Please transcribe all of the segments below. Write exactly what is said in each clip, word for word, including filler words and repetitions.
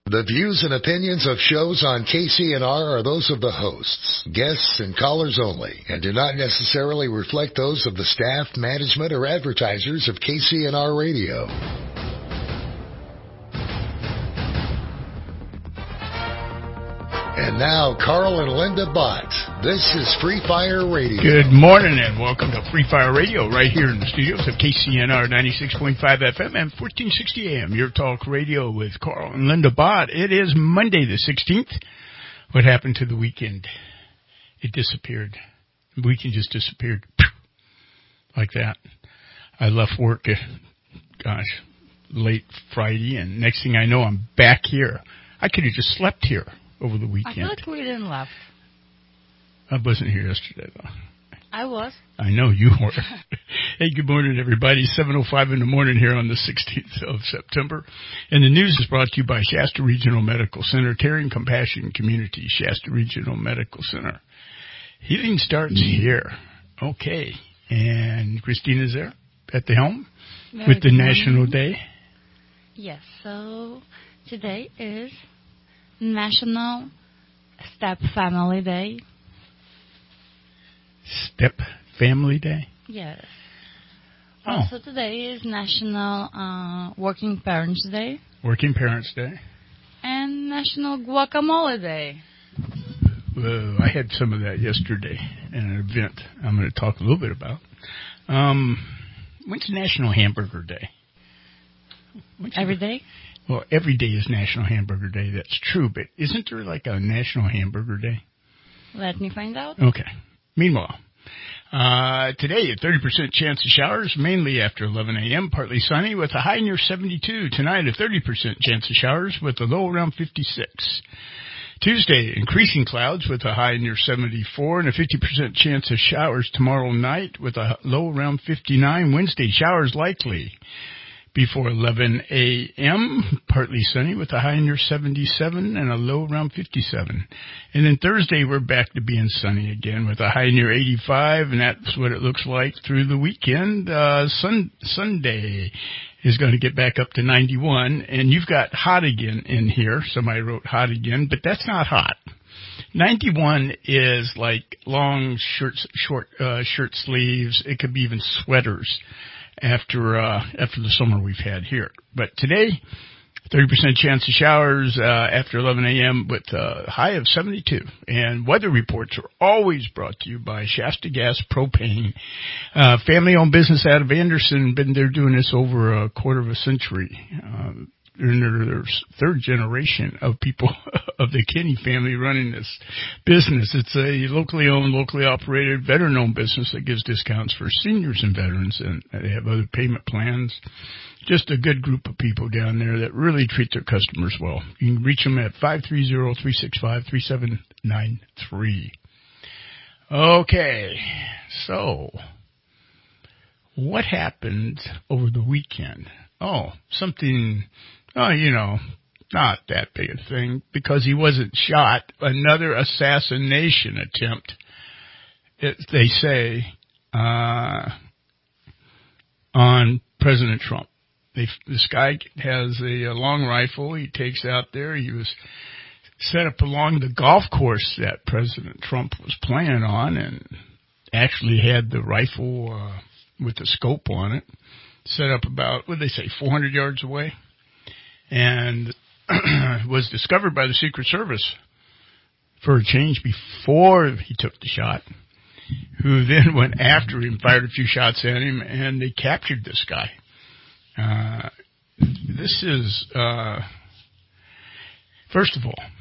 The views and opinions of shows on K C N R are those of the hosts, guests, and callers only, and do not necessarily reflect those of the staff, management, or advertisers of K C N R Radio. And now, Carl and Linda Bott. This is Free Fire Radio. Good morning and welcome to Free Fire Radio right here in the studios of K C N R ninety-six point five F M and fourteen sixty A M. Your talk radio with Carl and Linda Bott. It is Monday the sixteenth. What happened to the weekend? It disappeared. The weekend just disappeared. Like that. I left work, at, gosh, late Friday, and next thing I know, I'm back here. I could have just slept here over the weekend. I feel like we didn't left. I wasn't here yesterday, though. I was. I know you were. Hey, good morning, everybody. seven oh five in the morning here on the sixteenth of September. And the news is brought to you by Shasta Regional Medical Center, Caring Compassion Community, Shasta Regional Medical Center. Healing starts here. Okay. And Christina's there at the helm Very with the National Day. Yes, so today is National Step Family Day. Step Family Day? Yes. Oh. Also today is National uh, Working Parents Day. Working Parents Day. And National Guacamole Day. Whoa, I had some of that yesterday in an event I'm going to talk a little bit about. Um, when's National Hamburger Day? When's Every it? day? Well, every day is National Hamburger Day. That's true, but isn't there like a National Hamburger Day? Let me find out. Okay. Meanwhile, uh, today a thirty percent chance of showers, mainly after eleven a.m., partly sunny with a high near seventy-two. Tonight a thirty percent chance of showers with a low around fifty-six. Tuesday, increasing clouds with a high near seventy-four and a fifty percent chance of showers tomorrow night with a low around fifty-nine. Wednesday, showers likely before eleven a.m., partly sunny with a high near seventy-seven and a low around fifty-seven. And then Thursday, we're back to being sunny again with a high near eighty-five, and that's what it looks like through the weekend. Uh, sun, Sunday is going to get back up to ninety-one, and you've got hot again in here. Somebody wrote hot again, but that's not hot. ninety-one is like long shirts, short uh, shirt sleeves. It could be even sweaters after uh, after the summer we've had here. But today, thirty percent chance of showers uh, after eleven a.m. with a high of seventy-two. And weather reports are always brought to you by Shasta Gas Propane, uh, family-owned business out of Anderson. Been there doing this over a quarter of a century. Uh, in their third generation of people of the Kinney family running this business. It's a locally owned, locally operated, veteran-owned business that gives discounts for seniors and veterans, and they have other payment plans. Just a good group of people down there that really treat their customers well. You can reach them at five three zero, three six five, three seven nine three. Okay, so what happened over the weekend? Oh, something... Oh, you know, not that big a thing, because he wasn't shot. Another assassination attempt, it, they say, uh, on President Trump. They, this guy has a, a long rifle he takes out there. He was set up along the golf course that President Trump was playing on, and actually had the rifle uh, with the scope on it set up about, what did they say, four hundred yards away? And was discovered by the Secret Service for a change before he took the shot, who then went after him, fired a few shots at him, and they captured this guy. Uh, this is, uh, first of all,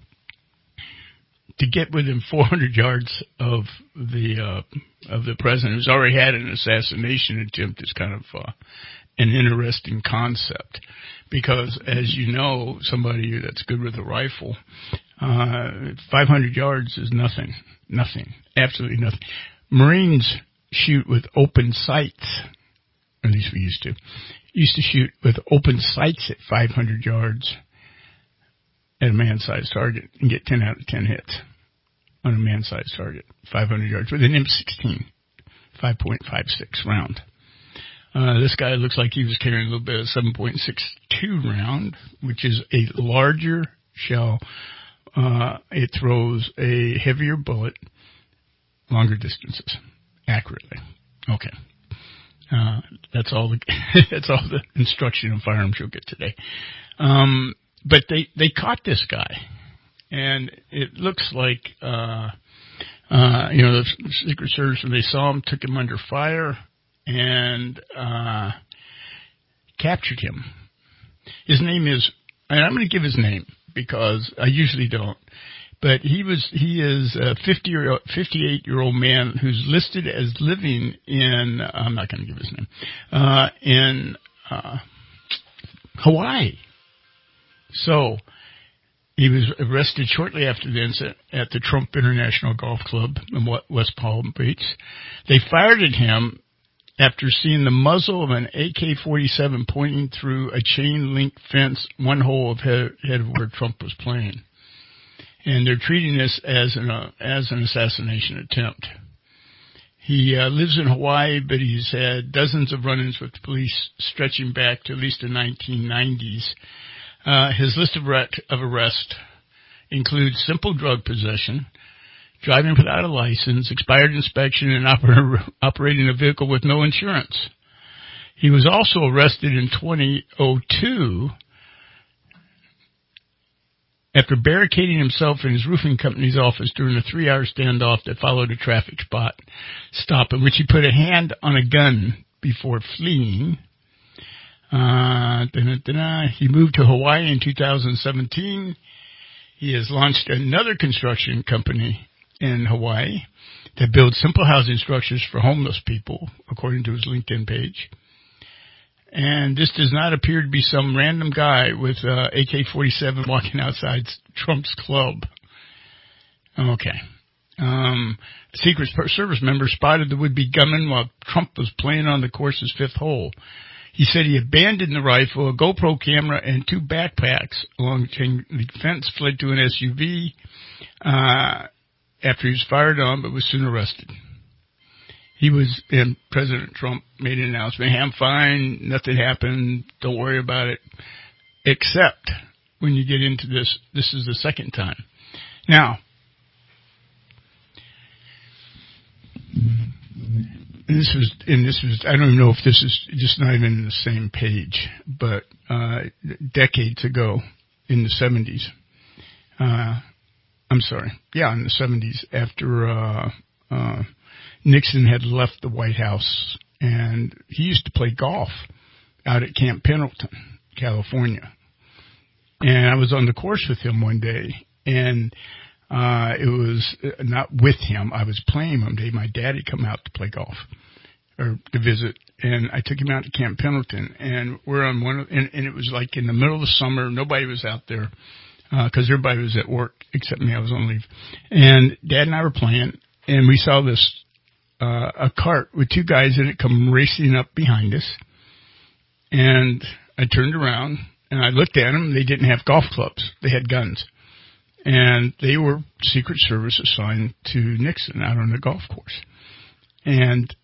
to get within four hundred yards of the uh, of the president, who's already had an assassination attempt, is kind of uh, an interesting concept. Because, as you know, somebody that's good with a rifle, uh, five hundred yards is nothing. Nothing. Absolutely nothing. Marines shoot with open sights. At least we used to. Used to shoot with open sights at five hundred yards at a man-sized target and get ten out of ten hits on a man-sized target, five hundred yards with an M sixteen, five point five six round. Uh, this guy looks like he was carrying a little bit of seven point six two round, which is a larger shell. Uh, it throws a heavier bullet, longer distances, accurately. Okay. Uh, that's all the, that's all the instruction on firearms you'll get today. Um, but they, they caught this guy, and it looks like, uh, uh, you know, the Secret Service, when they saw him, took him under fire and, uh, captured him. His name is, and I'm going to give his name because I usually don't, but he was, he is a fifty year, fifty-eight year old man who's listed as living in, I'm not going to give his name, uh, in, uh, Hawaii. So, he was arrested shortly after the incident at the Trump International Golf Club in West Palm Beach. They fired at him after seeing the muzzle of an A K forty-seven pointing through a chain-link fence one hole ahead of where Trump was playing. And they're treating this as an, uh, as an assassination attempt. He uh, lives in Hawaii, but he's had dozens of run-ins with the police stretching back to at least the nineteen nineties. Uh, his list of, rec- of arrest includes simple drug possession, driving without a license, expired inspection, and oper- operating a vehicle with no insurance. He was also arrested in twenty oh two after barricading himself in his roofing company's office during a three-hour standoff that followed a traffic spot stop in which he put a hand on a gun before fleeing. Uh, he moved to Hawaii in two thousand seventeen. He has launched another construction company in Hawaii that builds simple housing structures for homeless people, according to his LinkedIn page. And this does not appear to be some random guy with uh, A K forty-seven walking outside Trump's club. Okay. Um, a Secret Service member spotted the would-be gunman while Trump was playing on the course's fifth hole. He said he abandoned the rifle, a GoPro camera, and two backpacks along the chain link fence, fled to an S U V uh, after he was fired on, but was soon arrested. He was, and President Trump made an announcement, hey, I'm fine, nothing happened, don't worry about it, except when you get into this, this is the second time. Now, and this was, and this was, I don't even know if this is just not even in the same page, but uh, decades ago in the seventies, uh, I'm sorry, yeah, in the seventies, after uh, uh, Nixon had left the White House, and he used to play golf out at Camp Pendleton, California. And I was on the course with him one day, and uh, it was not with him. I was playing one day. My dad had come out to play golf or to visit, and I took him out to Camp Pendleton, and we're on one, of, and, and it was like in the middle of the summer. Nobody was out there because uh, everybody was at work except me. I was on leave, and Dad and I were playing, and we saw this uh, a cart with two guys in it come racing up behind us, and I turned around and I looked at them. They didn't have golf clubs; they had guns. And they were Secret Service assigned to Nixon out on the golf course. And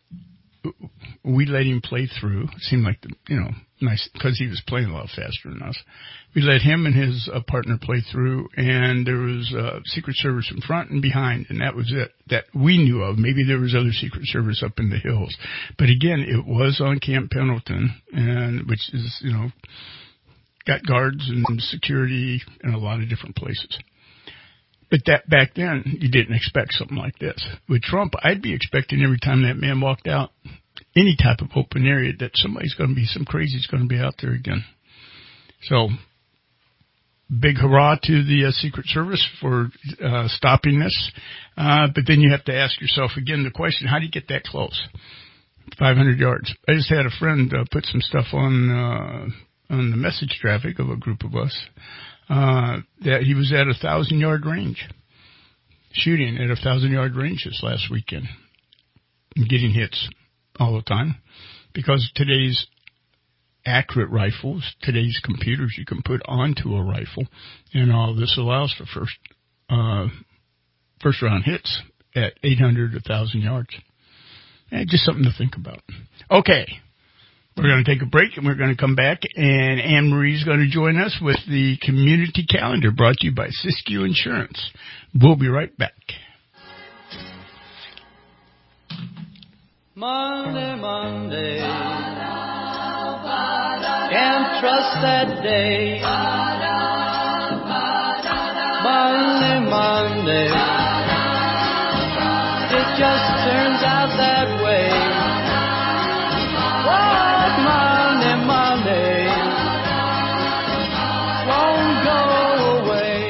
we let him play through. It seemed like, the, you know, nice, because he was playing a lot faster than us. We let him and his uh, partner play through, and there was uh, Secret Service in front and behind, and that was it, that we knew of. Maybe there was other Secret Service up in the hills. But again, it was on Camp Pendleton, and which is, you know, got guards and security in a lot of different places. But that back then, you didn't expect something like this. With Trump, I'd be expecting every time that man walked out, any type of open area, that somebody's going to be, some crazy's going to be out there again. So, big hurrah to the uh, Secret Service for uh, stopping this. Uh, but then you have to ask yourself again the question, how do you get that close? five hundred yards. I just had a friend uh, put some stuff on... Uh, on the message traffic of a group of us, uh, that he was at a thousand yard range, shooting at a thousand yard range this last weekend, and getting hits all the time, because today's accurate rifles, today's computers you can put onto a rifle, and all this allows for first, uh, first round hits at eight hundred, a thousand yards. And just something to think about. Okay. We're going to take a break, and we're going to come back, and Anne-Marie's going to join us with the community calendar brought to you by Siskiyou Insurance. We'll be right back. Monday, Monday, can't trust that day. Monday, Monday, it just turns out that way. What Monday, Monday, won't go away.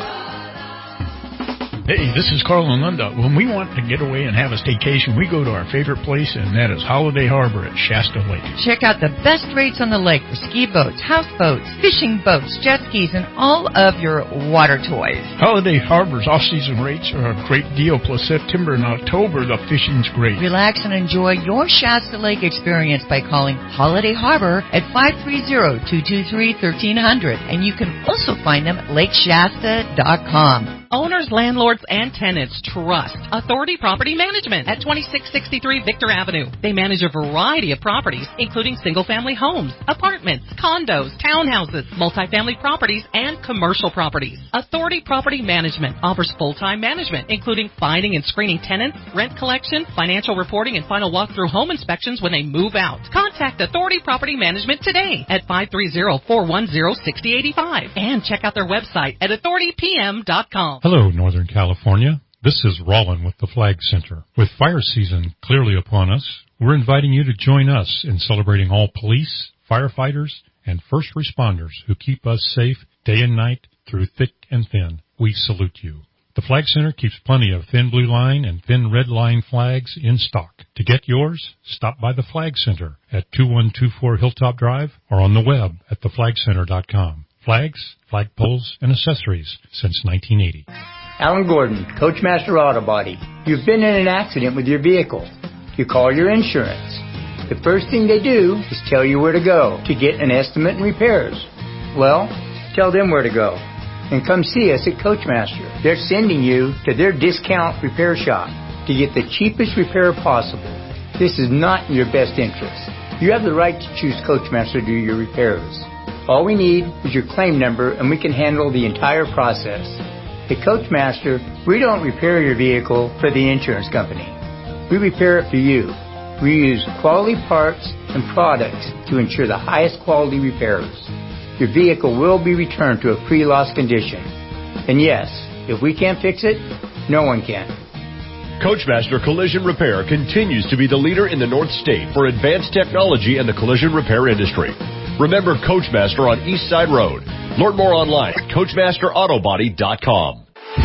Hey, this is Carl and Linda. When we want to get away and have a staycation, we go to our favorite place, and that is Holiday Harbor at Shasta Lake. Check out the best rates on the lake for ski boats, houseboats, fishing boats, jet skis, and all of your water toys. Holiday Harbor's off-season rates are a great deal, plus September and October, the fishing's great. Relax and enjoy your Shasta Lake experience by calling Holiday Harbor at five three zero, two two three, one three zero zero, and you can also find them at lake shasta dot com. Owners, landlords, and tenants trust Authority Property Management at twenty-six sixty-three Victor Avenue. They manage a variety of properties, including single-family homes, apartments, condos, townhouses, multifamily properties, and commercial properties. Authority Property Management offers full-time management, including finding and screening tenants, rent collection, financial reporting, and final walkthrough home inspections when they move out. Contact Authority Property Management today at five three zero, four one zero, six zero eight five and check out their website at authority p m dot com. Hello, Northern California. This is Rollin with the Flag Center. With fire season clearly upon us, we're inviting you to join us in celebrating all police, firefighters, and first responders who keep us safe day and night through thick and thin. We salute you. The Flag Center keeps plenty of thin blue line and thin red line flags in stock. To get yours, stop by the Flag Center at two one two four Hilltop Drive or on the web at the flag center dot com. Flags, flagpoles, and accessories since nineteen eighty. Alan Gordon, Coachmaster Auto Body. You've been in an accident with your vehicle. You call your insurance. The first thing they do is tell you where to go to get an estimate and repairs. Well, tell them where to go and come see us at Coachmaster. They're sending you to their discount repair shop to get the cheapest repair possible. This is not in your best interest. You have the right to choose Coachmaster to do your repairs. All we need is your claim number, and we can handle the entire process. At Coachmaster, we don't repair your vehicle for the insurance company. We repair it for you. We use quality parts and products to ensure the highest quality repairs. Your vehicle will be returned to a pre-loss condition. And yes, if we can't fix it, no one can. Coachmaster Collision Repair continues to be the leader in the North State for advanced technology in the collision repair industry. Remember Coachmaster on East Side Road. Learn more online at coachmaster auto body dot com.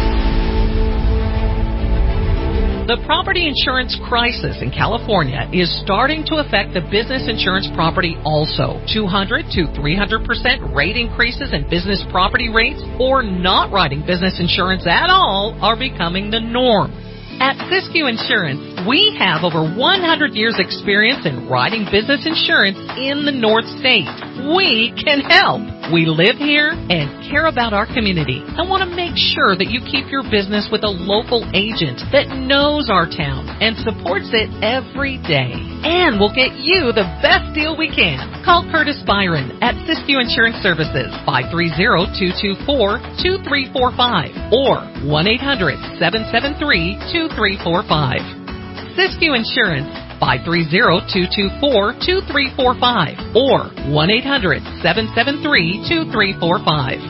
The property insurance crisis in California is starting to affect the business insurance property also. two hundred to three hundred percent rate increases in business property rates or not writing business insurance at all are becoming the norm. At Siskiyou Insurance, we have over one hundred years experience in writing business insurance in the North State. We can help. We live here and care about our community and want to make sure that you keep your business with a local agent that knows our town and supports it every day. And we'll get you the best deal we can. Call Curtis Byron at Siskiyou Insurance Services, five three zero, two two four, two three four five or one eight hundred, seven seven three, two three four five. Siskiyou Insurance, five three zero, two two four, two three four five or one eight hundred, seven seven three, two three four five.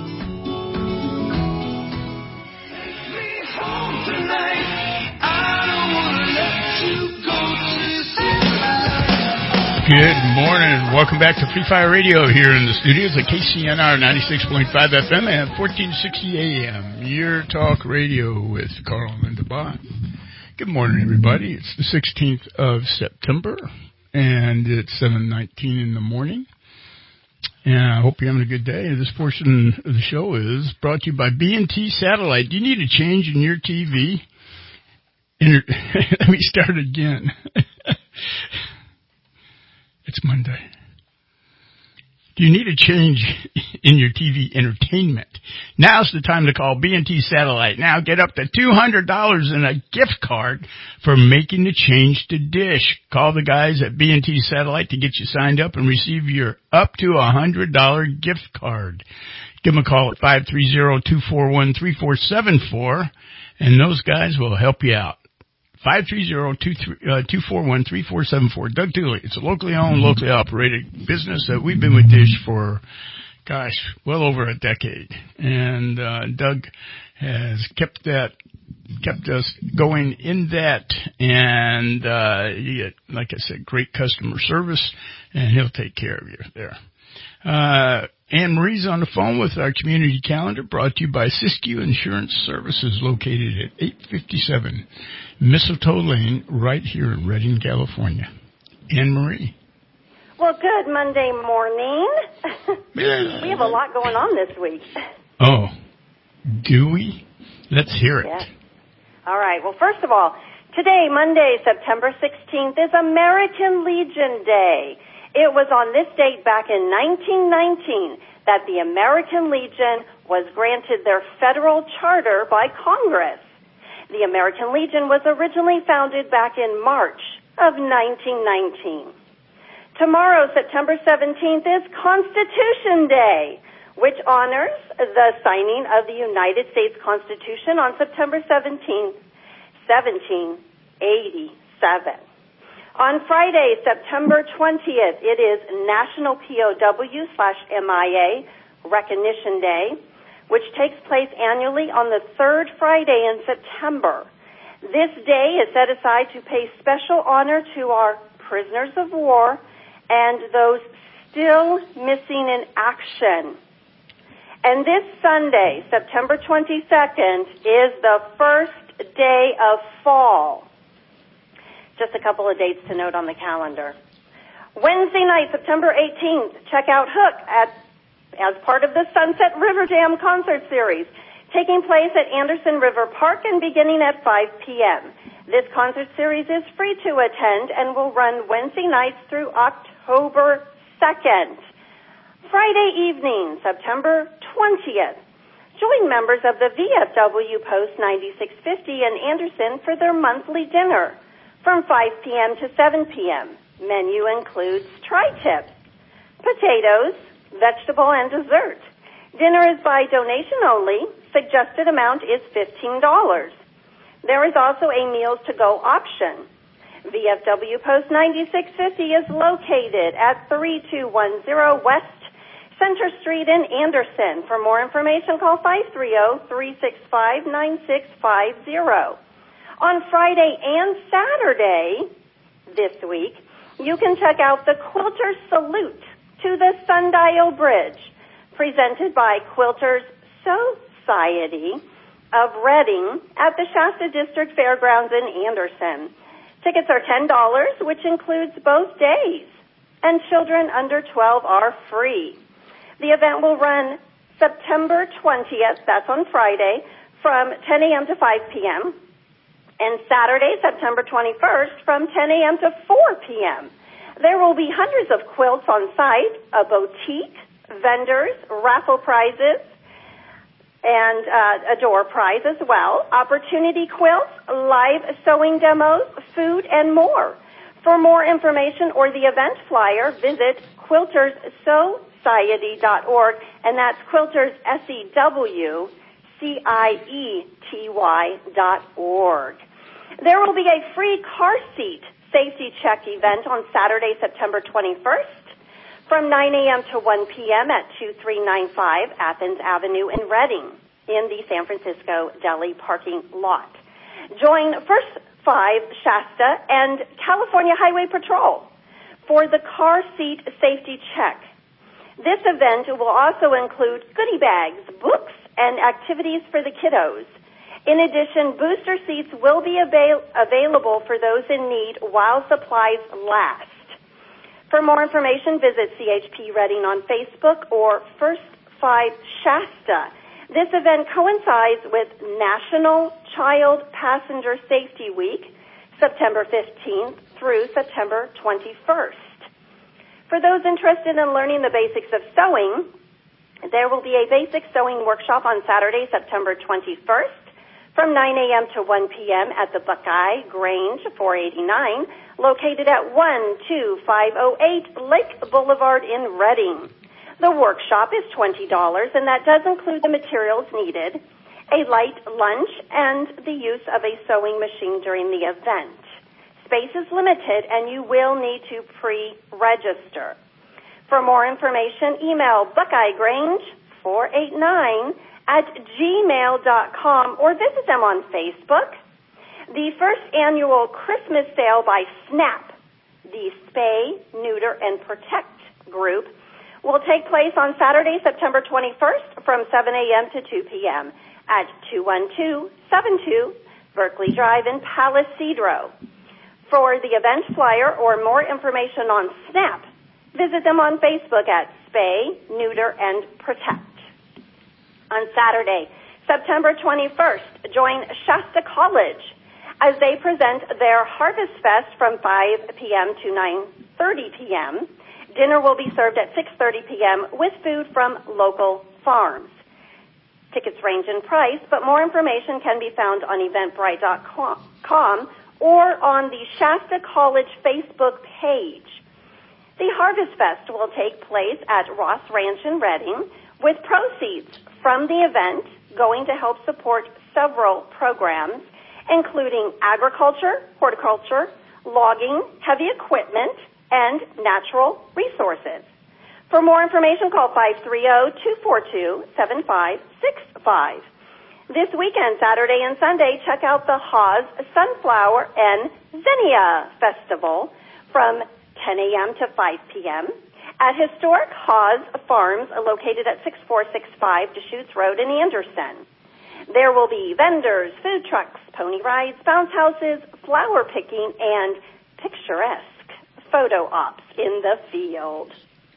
Good morning. Welcome back to Free Fire Radio here in the studios at K C N R ninety-six point five F M and fourteen sixty A M. Your talk radio with Carl and Linda Bott. Good morning, everybody. It's the sixteenth of September, and it's seven nineteen in the morning. And I hope you're having a good day. This portion of the show is brought to you by B and T Satellite. Do you need a change in your T V? Inter- Let me start again. It's Monday. Do you need a change in your T V entertainment? Now's the time to call B and T Satellite. Now get up to two hundred dollars in a gift card for making the change to Dish. Call the guys at B and T Satellite to get you signed up and receive your up to one hundred dollars gift card. Give them a call at five three zero, two four one, three four seven four, and those guys will help you out. five three zero, two four one, three four seven four. Doug Dooley. It's a locally owned, locally operated business that we've been with Dish for, gosh, well over a decade. And uh, Doug has kept that, kept us going in that. And uh, you get, like I said, great customer service, and he'll take care of you there. Uh, Anne Marie's on the phone with our community calendar, brought to you by Siskiyou Insurance Services, located at eight fifty-seven Mistletoe Lane, right here in Redding, California. Anne Marie. Well, good Monday morning. We have a lot going on this week. Oh, do we? Let's hear it. Yes. All right. Well, first of all, today, Monday, September sixteenth, is American Legion Day. It was on this date back in nineteen nineteen that the American Legion was granted their federal charter by Congress. The American Legion was originally founded back in March of nineteen nineteen. Tomorrow, September seventeenth, is Constitution Day, which honors the signing of the United States Constitution on September seventeenth, seventeen eighty-seven. On Friday, September twentieth, it is National P O W slash M I A Recognition Day, which takes place annually on the third Friday in September. This day is set aside to pay special honor to our prisoners of war and those still missing in action. And this Sunday, September twenty-second, is the first day of fall. Just a couple of dates to note on the calendar. Wednesday night, September eighteenth, check out Hook at, as part of the Sunset River Jam concert series, taking place at Anderson River Park and beginning at five p.m. This concert series is free to attend and will run Wednesday nights through October second. Friday evening, September twentieth, join members of the V F W Post ninety-six fifty in Anderson for their monthly dinner from five p.m. to seven p.m. Menu includes tri-tips, potatoes, vegetable, and dessert. Dinner is by donation only. Suggested amount is fifteen dollars. There is also a meals-to-go option. V F W Post ninety-six fifty is located at thirty-two ten West Center Street in Anderson. For more information, call five three zero, three six five, nine six five zero. On Friday and Saturday this week, you can check out the Quilters Salute to the Sundial Bridge, presented by Quilters Society of Redding at the Shasta District Fairgrounds in Anderson. Tickets are ten dollars, which includes both days, and children under twelve are free. The event will run September twentieth, that's on Friday, from ten a.m. to five p.m., and Saturday, September twenty-first, from ten a.m. to four p.m. There will be hundreds of quilts on site, a boutique, vendors, raffle prizes, and uh, a door prize as well, opportunity quilts, live sewing demos, food, and more. For more information or the event flyer, visit quilters society dot org, and that's Quilters, S E W C I E T Y dot org. There will be a free car seat safety check event on Saturday, September twenty-first from nine a.m. to one p.m. at two three nine five Athens Avenue in Redding in the San Francisco Deli parking lot. Join First Five Shasta and California Highway Patrol for the car seat safety check. This event will also include goodie bags, books, and activities for the kiddos. In addition, booster seats will be avail- available for those in need while supplies last. For more information, visit C H P Redding on Facebook or First Five Shasta. This event coincides with National Child Passenger Safety Week, September fifteenth through September twenty-first. For those interested in learning the basics of sewing, There will be a basic sewing workshop on Saturday, September twenty-first from nine a.m. to one p.m. at the Buckeye Grange four eighty-nine, located at one two five oh eight Lake Boulevard in Reading. The workshop is twenty dollars, and that does include the materials needed, a light lunch, and the use of a sewing machine during the event. Space is limited, and you will need to pre-register. For more information, email Buckeye Grange four eighty-nine at gmail dot com or visit them on Facebook. The first annual Christmas sale by SNAP, the Spay, Neuter, and Protect group, will take place on Saturday, September twenty-first from seven a.m. to two p.m. at two one two seven two Berkeley Drive in Palo Cedro. For the event flyer or more information on SNAP, visit them on Facebook at Spay, Neuter, and Protect. On Saturday, September twenty-first, join Shasta College as they present their Harvest Fest from five p.m. to nine thirty p.m. Dinner will be served at six thirty p.m. with food from local farms. Tickets range in price, but more information can be found on eventbrite dot com or on the Shasta College Facebook page. The Harvest Fest will take place at Ross Ranch in Reading, with proceeds from the event going to help support several programs, including agriculture, horticulture, logging, heavy equipment, and natural resources. For more information, call five three zero, two four two, seven five six five. This weekend, Saturday and Sunday, check out the Haas Sunflower and Zinnia Festival from ten a.m. to five p.m. at historic Haas Farms located at six four six five Deschutes Road in Anderson. There will be vendors, food trucks, pony rides, bounce houses, flower picking, and picturesque photo ops in the field.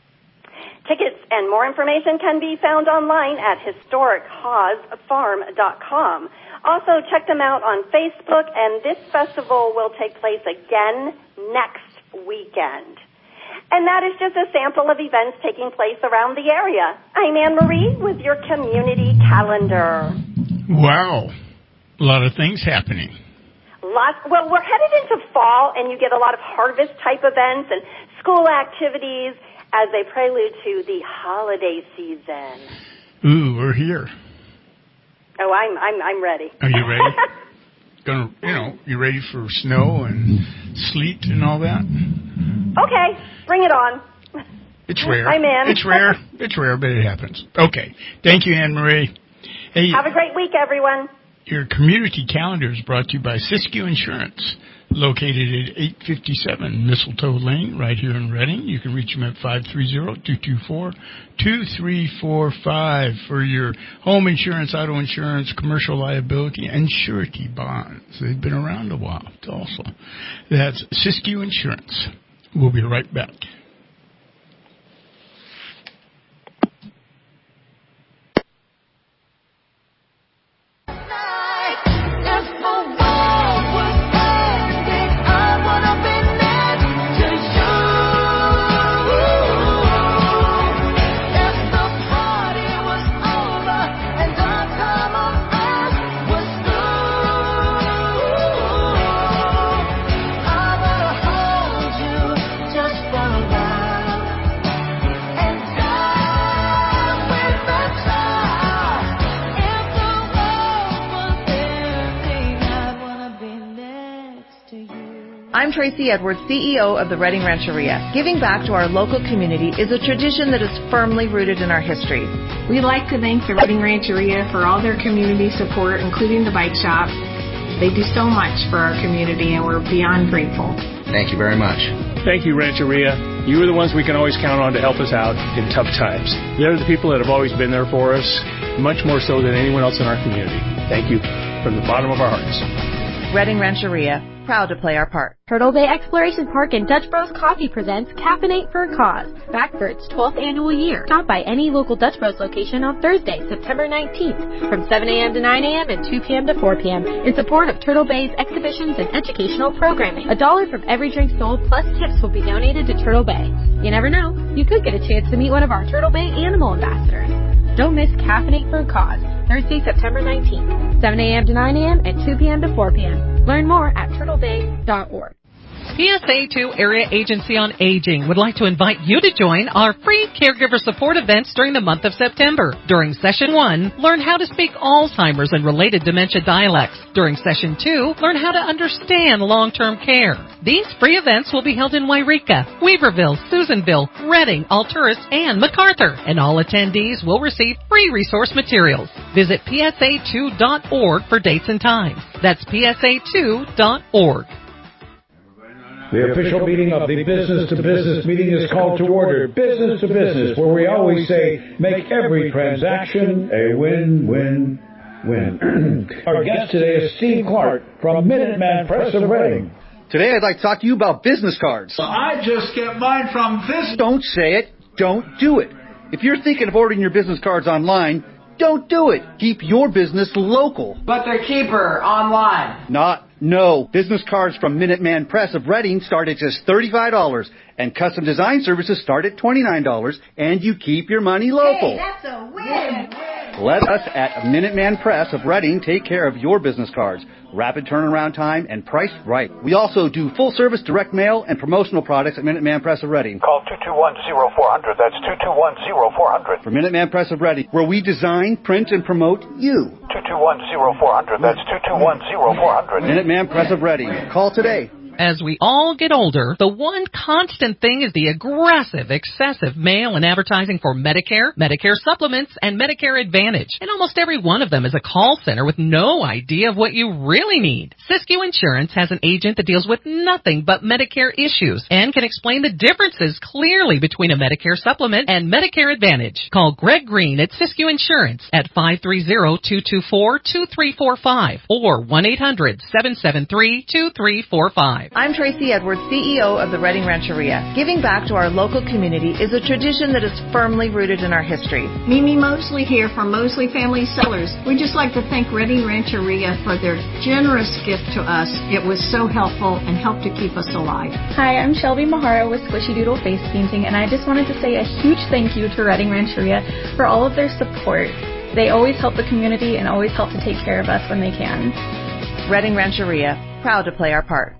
Tickets and more information can be found online at historic haas farm dot com. Also, check them out on Facebook, and this festival will take place again next weekend. And that is just a sample of events taking place around the area. I'm Anne-Marie with your community calendar. Wow. A lot of things happening. Lots. Well, we're headed into fall, and you get a lot of harvest-type events and school activities as a prelude to the holiday season. Ooh, we're here. Oh, I'm I'm I'm ready. Are you ready? Gonna, you know, you ready for snow and sleet and all that? Okay, bring it on. It's rare. I'm in. It's rare. It's rare, but it happens. Okay. Thank you, Anne-Marie. Hey, have a great week, everyone. Your community calendar is brought to you by Siskiyou Insurance, located at eight fifty-seven Mistletoe Lane, right here in Reading. You can reach them at five three zero, two two four, two three four five for your home insurance, auto insurance, commercial liability, and surety bonds. They've been around a while also. That's Siskiyou Insurance. We'll be right back. I'm Tracy Edwards, C E O of the Reading Rancheria. Giving back to our local community is a tradition that is firmly rooted in our history. We'd like to thank the Reading Rancheria for all their community support, including the bike shop. They do so much for our community, and we're beyond grateful. Thank you very much. Thank you, Rancheria. You are the ones we can always count on to help us out in tough times. They're the people that have always been there for us, much more so than anyone else in our community. Thank you from the bottom of our hearts. Reading Rancheria, proud to play our part. Turtle Bay Exploration Park and Dutch Bros Coffee presents Caffeinate for a Cause, back for its twelfth annual year. Stop by any local Dutch Bros location on Thursday, September nineteenth, from seven a.m. to nine a.m. and two p.m. to four p.m. in support of Turtle Bay's exhibitions and educational programming. A dollar from every drink sold plus tips will be donated to Turtle Bay. You never know, you could get a chance to meet one of our Turtle Bay animal ambassadors. Don't miss Caffeinate for a Cause, Thursday, September nineteenth, seven a.m. to nine a.m. and two p.m. to four p.m. Learn more at turtle bay dot org. P S A two Area Agency on Aging would like to invite you to join our free caregiver support events during the month of September. During Session one, learn how to speak Alzheimer's and related dementia dialects. During Session two, learn how to understand long-term care. These free events will be held in Wairika, Weaverville, Susanville, Reading, Alturas, and MacArthur, and all attendees will receive free resource materials. Visit P S A two dot org for dates and times. That's P S A two dot org. The official meeting of the Business to Business meeting is called to order. Business to Business, where we always say, make every transaction a win-win-win. Our guest today is Steve Clark from Minuteman Press of Reading. Today I'd like to talk to you about business cards. Well, I just get mine from this. Don't say it. Don't do it. If you're thinking of ordering your business cards online, don't do it. Keep your business local. But they're cheaper online. Not. No. Business cards from Minuteman Press of Reading start at just thirty-five dollars, and custom design services start at twenty-nine dollars, and you keep your money local. Hey, that's a win. Let us at Minuteman Press of Reading take care of your business cards. Rapid turnaround time and priced right. We also do full-service direct mail and promotional products at Minuteman Press of Reading. Call two two one, zero four zero zero. That's two two one, zero four zero zero. For Minuteman Press of Reading, where we design, print, and promote you. two two one, zero four zero zero. That's two two one, zero four zero zero. Minuteman Press of Reading. Call today. As we all get older, the one constant thing is the aggressive, excessive mail and advertising for Medicare, Medicare supplements, and Medicare Advantage. And almost every one of them is a call center with no idea of what you really need. Siskiyou Insurance has an agent that deals with nothing but Medicare issues and can explain the differences clearly between a Medicare supplement and Medicare Advantage. Call Greg Green at Siskiyou Insurance at five three zero, two two four, two three four five or one eight hundred, seven seven three, two three four five. I'm Tracy Edwards, C E O of the Reading Rancheria. Giving back to our local community is a tradition that is firmly rooted in our history. Mimi Mosley here from Mosley Family Cellars. We'd just like to thank Reading Rancheria for their generous gift to us. It was so helpful and helped to keep us alive. Hi, I'm Shelby Mahara with Squishy Doodle Face Painting, and I just wanted to say a huge thank you to Reading Rancheria for all of their support. They always help the community and always help to take care of us when they can. Reading Rancheria, proud to play our part.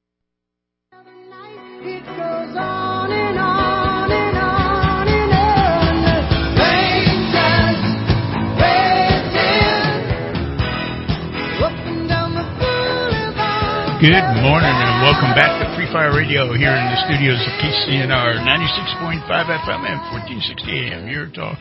Good morning and welcome back to Free Fire Radio here in the studios of K C N R ninety-six point five F M and fourteen sixty A M. Your talk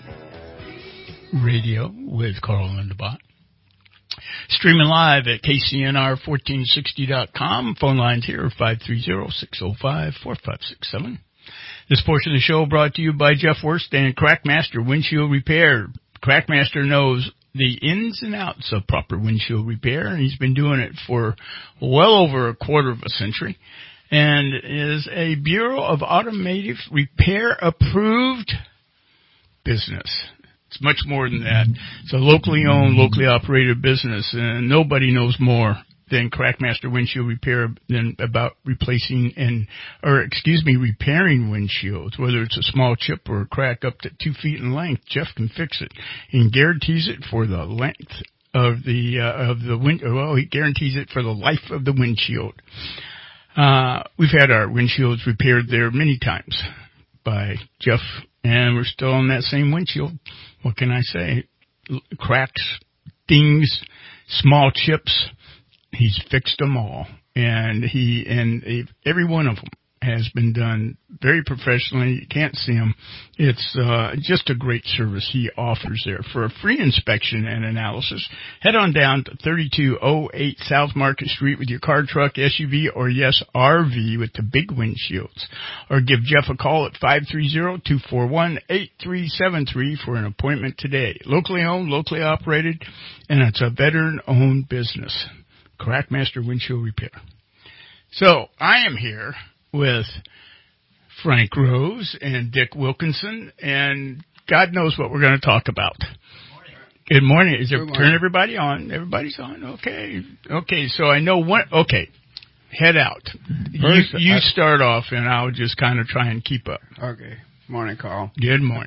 radio with Carl Lindebot. Streaming live at K C N R fourteen sixty dot com. Phone lines here five three zero, six zero five, four five six seven. This portion of the show brought to you by Jeff Worst and Crackmaster Windshield Repair. Crackmaster knows the ins and outs of proper windshield repair, and he's been doing it for well over a quarter of a century, and is a Bureau of Automotive Repair approved business. It's much more than that. It's a locally owned, locally operated business, and nobody knows more than Crackmaster Windshield Repair than about replacing and, or excuse me, repairing windshields, whether it's a small chip or a crack up to two feet in length. Jeff can fix it and guarantees it for the length of the uh, of the wind. Well, he guarantees it for the life of the windshield. Uh, we've had our windshields repaired there many times by Jeff, and we're still on that same windshield. What can I say? Cracks, dings, small chips. He's fixed them all, and he and every one of them has been done very professionally. You can't see them. It's uh, just a great service he offers there. For a free inspection and analysis, head on down to thirty-two oh eight South Market Street with your car, truck, S U V, or yes, R V with the big windshields. Or give Jeff a call at five three zero, two four one, eight three seven three for an appointment today. Locally owned, locally operated, and it's a veteran-owned business. Crackmaster Windshield Repair. So, I am here with Frank Rose and Dick Wilkinson, and God knows what we're going to talk about. Morning. Good morning. Is there, turn everybody on? Everybody's on? Okay. Okay, so I know what, okay, head out. First, you, you start off, and I'll just kind of try and keep up. Okay. Morning, Carl. Good morning.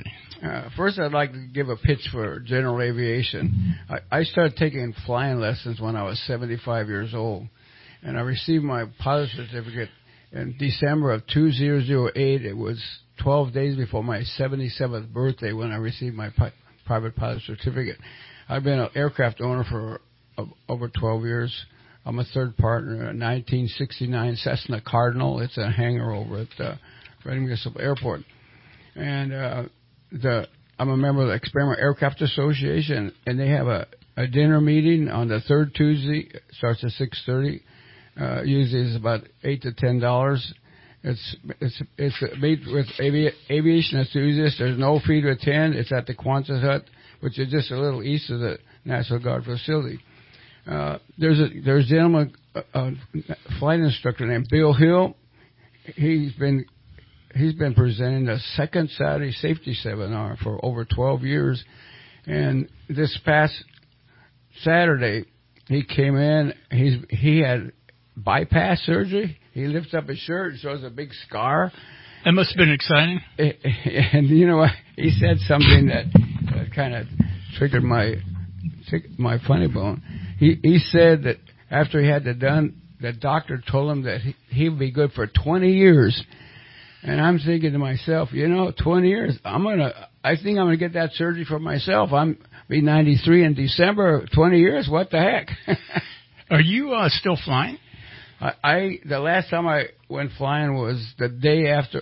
Uh, first, I'd like to give a pitch for general aviation. I, I started taking flying lessons when I was seventy-five years old, and I received my pilot certificate in December of two thousand eight. It was twelve days before my seventy-seventh birthday when I received my pi- private pilot certificate. I've been an aircraft owner for uh, over twelve years. I'm a third partner in a nineteen sixty-nine Cessna Cardinal. It's a hangar over at uh, Reading Municipal Airport. And uh, the I'm a member of the Experiment Aircraft Association, and they have a, a dinner meeting on the third Tuesday. It starts at six thirty. Uh, usually it's about eight to ten dollars. It's it's it's a meet with avi- aviation enthusiasts. There's no fee to attend. It's at the Quonset Hut, which is just a little east of the National Guard facility. Uh, there's a there's a gentleman, a, a flight instructor named Bill Hill. He's been he's been presenting the second Saturday safety seminar for over twelve years, and this past Saturday he came in. He's he had bypass surgery. He lifts up his shirt and shows a big scar. That must have been exciting. And you know what? He said something that uh, kind of triggered my my funny bone. He he said that after he had it done, the doctor told him that he, he would be good for twenty years. And I'm thinking to myself, you know, twenty years. I'm gonna. I think I'm gonna get that surgery for myself. I'm be ninety-three in December. twenty years. What the heck? Are you uh, still flying? I, I the last time I went flying was the day after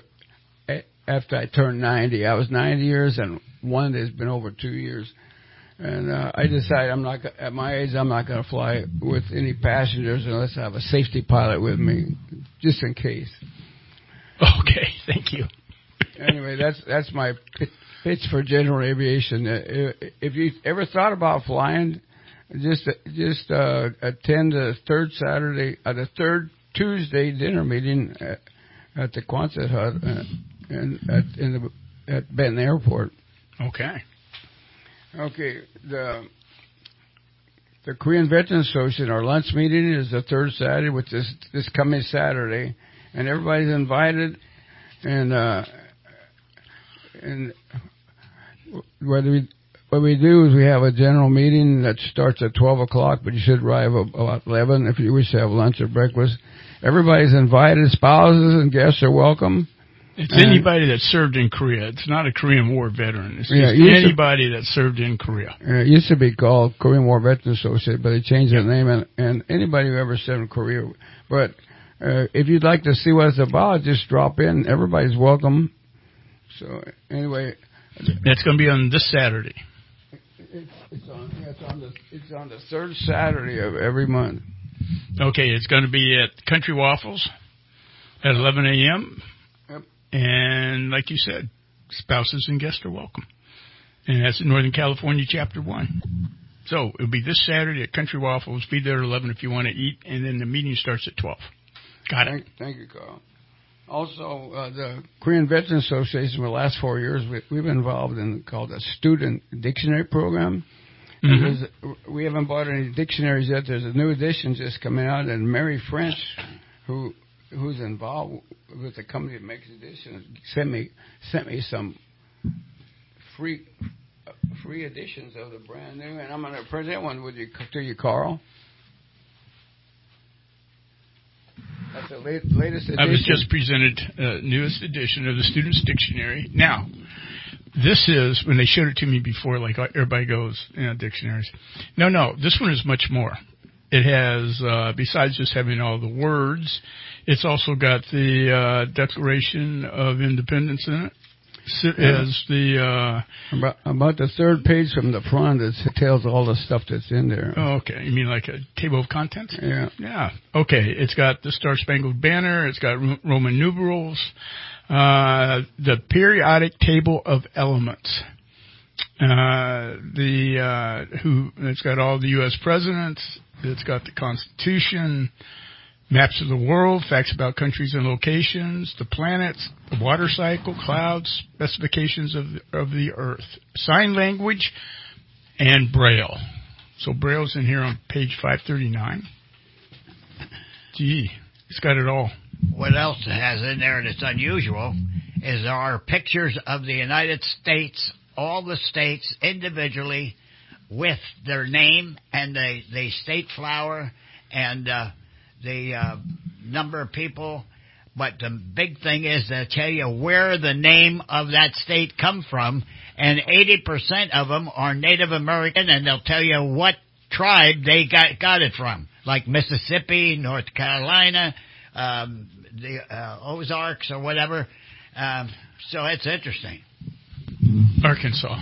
after I turned ninety. I was ninety years, and one has been over two years. And uh, I decided I'm not at my age. I'm not going to fly with any passengers unless I have a safety pilot with me, just in case. Okay, thank you. Anyway, that's that's my pitch for general aviation. If you ever thought about flying, just just uh, attend the third Saturday, uh, the third Tuesday dinner meeting at, at the Quonset Hut uh, and at in the at Benton Airport. Okay. Okay. The the Korean Veterans Association, our lunch meeting is the third Saturday, which is this coming Saturday, and everybody's invited. And uh, and what we what we do is we have a general meeting that starts at twelve o'clock, but you should arrive about eleven if you wish to have lunch or breakfast. Everybody's invited. Spouses and guests are welcome. It's and anybody that served in Korea. It's not a Korean War veteran. It's just yeah, it anybody to, that served in Korea. Uh, it used to be called Korean War Veterans Association, but they changed the name, and, and anybody who ever served in Korea. But uh, if you'd like to see what it's about, just drop in. Everybody's welcome. So anyway, that's going to be on this Saturday. It's, it's on. Yeah, it's on the. It's on the third Saturday of every month. Okay, it's going to be at Country Waffles at eleven a.m. Yep. And like you said, spouses and guests are welcome. And that's in Northern California, Chapter One. So it'll be this Saturday at Country Waffles. Be there at eleven if you want to eat, and then the meeting starts at twelve. Got it. Thank, thank you, Carl. Also, uh, the Korean Veterans Association, for the last four years, we, we've been involved in called a student dictionary program. Mm-hmm. We haven't bought any dictionaries yet. There's a new edition just coming out, and Mary French, who who's involved with the company that makes editions, sent me sent me some free uh, free editions of the brand new, and I'm going to present one with you to you, Carl. That's the late, latest edition. I was just presented uh, newest edition of the Student's Dictionary. Now, this is, when they showed it to me before, like everybody goes, you know, dictionaries. No, no, this one is much more. It has, uh, besides just having all the words, it's also got the uh, Declaration of Independence in it. It has the... Uh, about, about the third page from the front, it tells all the stuff that's in there. Oh, okay. You mean like a table of contents? Yeah. Yeah. Okay. It's got the Star-Spangled Banner. It's got Roman numerals. Uh, the periodic table of elements. Uh, the, uh, who, it's got all the U S presidents. It's got the Constitution, maps of the world, facts about countries and locations, the planets, the water cycle, clouds, specifications of the, of the earth, sign language, and Braille. So Braille's in here on page five thirty-nine. Gee, it's got it all. What else it has in there that's unusual is there are pictures of the United States all the states individually with their name and the, the state flower and uh, the uh, number of people. But the big thing is they'll tell you where the name of that state come from, and eighty percent of them are Native American, and they'll tell you what tribe they got got it from, like Mississippi, North Carolina, um, the uh, Ozarks or whatever. Um, so it's interesting. Arkansas.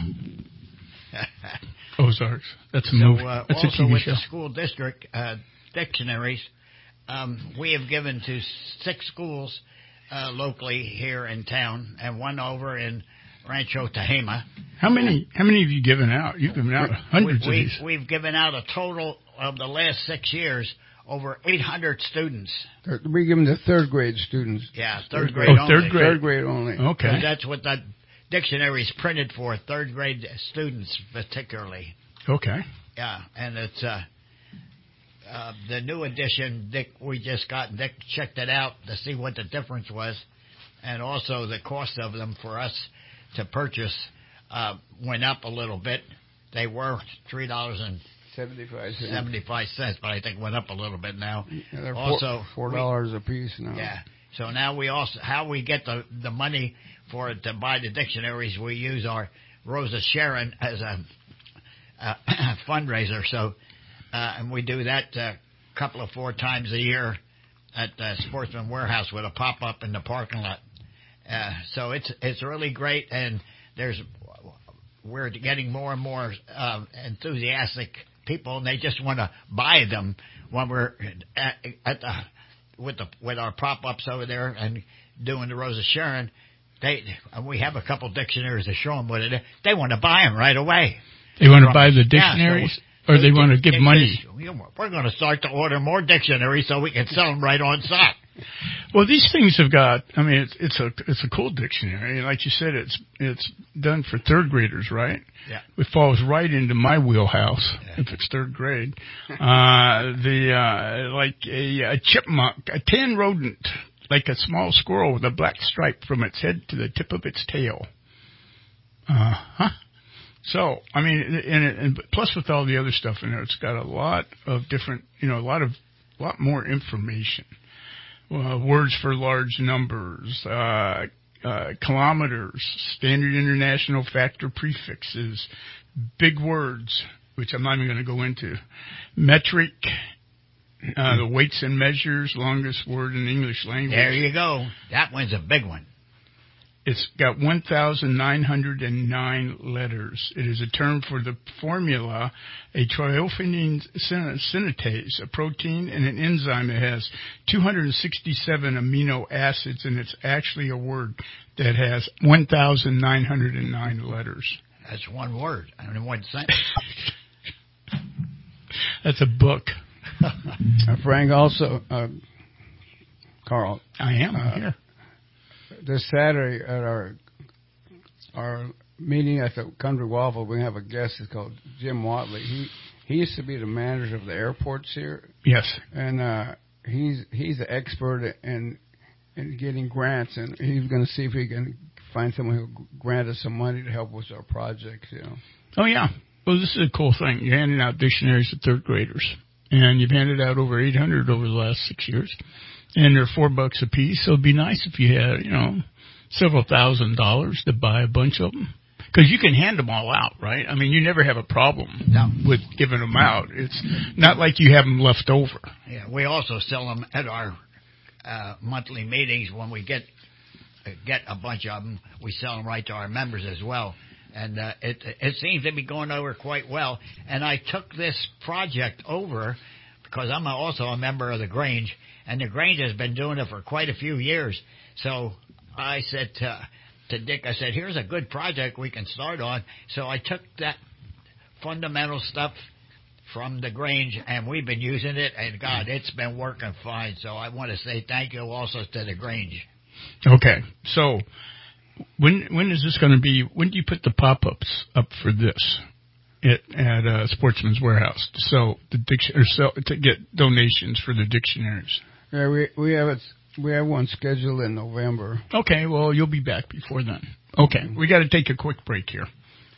Ozarks. That's a so, movie. Uh, That's also a T V with show. the school district uh, dictionaries, um, we have given to six schools uh, locally here in town, and one over in Rancho Tehama. How many? How many have you given out? You've given out hundreds we, of these. We've given out a total of the last six years over eight hundred students. We give them to third grade students. Yeah, third grade oh, only. third grade. Third grade only. Okay. So that's what that dictionary is printed for, third grade students particularly. Okay. Yeah, and it's uh, uh, the new edition. Dick, we just got. Dick checked it out to see what the difference was, and also the cost of them for us to purchase uh, went up a little bit. They were three dollars and seventy-five cents. Seventy-five cents, but I think went up a little bit now. Yeah, they're also four dollars a piece now. Yeah. So now we also how we get the the money for it to buy the dictionaries. We use our Rosa Sharon as a, a fundraiser. So uh, and we do that a couple of four times a year at uh, Sportsman Warehouse with a pop up in the parking lot. Uh, so it's it's really great, and there's we're getting more and more uh, enthusiastic people, and they just want to buy them when we're at, at the with the with our pop ups over there and doing the Rosa Sharon. They and we have a couple dictionaries to show them what it is. They want to buy them right away. They want to buy the dictionaries, yeah, so or they, they want to give they money. Just, we're going to start to order more dictionaries so we can sell them right on site. Well, these things have got. I mean, it's, it's a it's a cool dictionary. Like you said, it's it's done for third graders, right? Yeah. It falls right into my wheelhouse yeah. if it's third grade. uh, the uh, like a, a chipmunk, a tan rodent, like a small squirrel with a black stripe from its head to the tip of its tail. Uh huh. So, I mean, and, and plus with all the other stuff in there, it's got a lot of different, you know, a lot of lot more information. Uh, words for large numbers, uh, uh, kilometers, standard international factor prefixes, big words, which I'm not even going to go into, metric, uh, the weights and measures, longest word in English language. There you go. That one's a big one. It's got one thousand nine hundred nine letters. It is a term for the formula, a thiophene synthase, a protein and an enzyme that has two hundred sixty-seven amino acids, and it's actually a word that has one thousand nine hundred nine letters. That's one word. I don't know what sentence. That's a book. uh, Frank, also, uh, Carl. I am uh, here. This Saturday at our our meeting at the Country Waffle, we have a guest. It's called Jim Watley. He he used to be the manager of the airports here. Yes, and uh, he's he's an expert in in getting grants, and he's going to see if he can find someone who'll grant us some money to help with our projects. You know. Oh yeah. Well, this is a cool thing. You're handing out dictionaries to third graders, and you've handed out over eight hundred over the last six years. And they're four bucks a piece, so it'd be nice if you had, you know, several thousand dollars to buy a bunch of them. Because you can hand them all out, right? I mean, you never have a problem no. with giving them out. It's not like you have them left over. Yeah, we also sell them at our uh, monthly meetings. When we get uh, get a bunch of them, we sell them right to our members as well. And uh, it it seems to be going over quite well. And I took this project over because I'm also a member of the Grange. And the Grange has been doing it for quite a few years. So I said to, to Dick, I said, here's a good project we can start on. So I took that fundamental stuff from the Grange, and we've been using it. And, God, it's been working fine. So I want to say thank you also to the Grange. Okay. So when when is this going to be? When do you put the pop-ups up for this? At, at uh, Sportsman's Warehouse, so the dic- or sell, to get donations for the dictionaries. Yeah, we we have it. We have one scheduled in November. Okay, well you'll be back before then. Okay, we got to take a quick break here.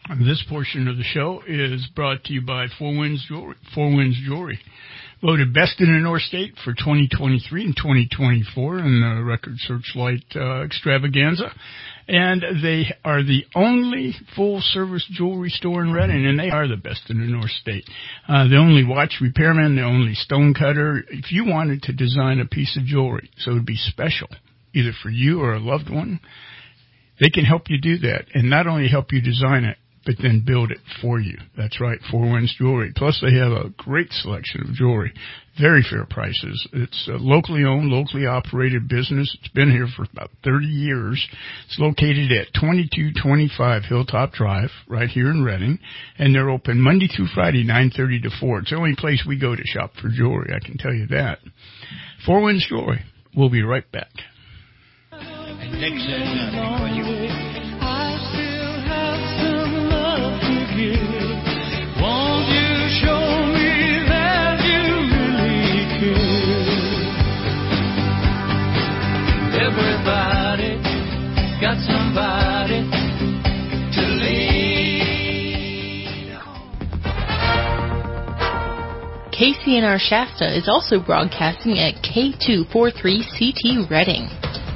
This portion of the show is brought to you by Four Winds Jewelry. Four Winds Jewelry, voted best in the North State for twenty twenty-three and twenty twenty-four in the Record Searchlight uh, Extravaganza. And they are the only full-service jewelry store in Redding, and they are the best in the North State. Uh, the only watch repairman, the only stone cutter. If you wanted to design a piece of jewelry so it would be special, either for you or a loved one, they can help you do that, and not only help you design it, but then build it for you. That's right, Four Winds Jewelry. Plus, they have a great selection of jewelry. Very fair prices. It's a locally owned, locally operated business. It's been here for about thirty years. It's located at twenty-two twenty-five Hilltop Drive, right here in Redding. And they're open Monday through Friday, nine thirty to four. It's the only place we go to shop for jewelry, I can tell you that. Four Winds Jewelry. We'll be right back. And Dick said, uh, because you... Won't you show me that you really care? Everybody got somebody to lean on. K C N R Shasta is also broadcasting at K two forty-three C T Redding.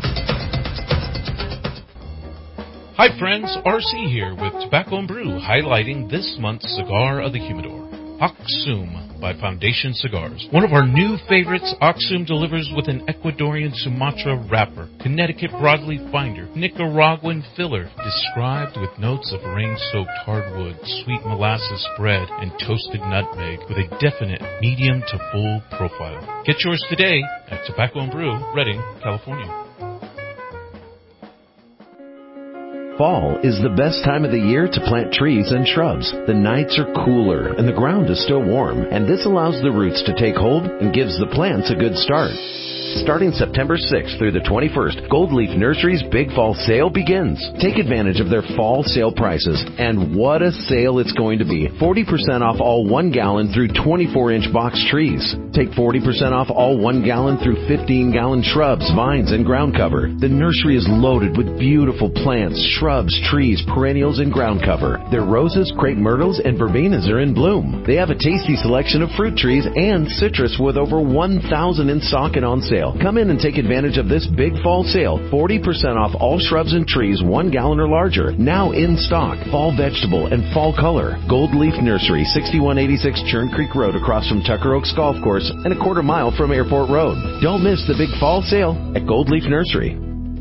Hi friends, R C here with Tobacco and Brew, highlighting this month's cigar of the humidor, Oxum by Foundation Cigars. One of our new favorites, Oxum delivers with an Ecuadorian Sumatra wrapper, Connecticut broadleaf binder, Nicaraguan filler, described with notes of rain-soaked hardwood, sweet molasses spread, and toasted nutmeg, with a definite medium to full profile. Get yours today at Tobacco and Brew, Redding, California. Fall is the best time of the year to plant trees and shrubs. The nights are cooler and the ground is still warm, and this allows the roots to take hold and gives the plants a good start. Starting September sixth through the twenty-first, Gold Leaf Nursery's Big Fall Sale begins. Take advantage of their fall sale prices, and what a sale it's going to be. forty percent off all one gallon through twenty-four inch box trees. Take forty percent off all one gallon through fifteen gallon shrubs, vines, and ground cover. The nursery is loaded with beautiful plants, shrubs, trees, perennials, and ground cover. Their roses, crepe myrtles, and verbenas are in bloom. They have a tasty selection of fruit trees and citrus with over one thousand in stock and on sale. Come in and take advantage of this big fall sale. forty percent off all shrubs and trees one gallon or larger. Now in stock. Fall vegetable and fall color. Gold Leaf Nursery, sixty-one eighty-six Churn Creek Road across from Tucker Oaks Golf Course and a quarter mile from Airport Road. Don't miss the big fall sale at Gold Leaf Nursery.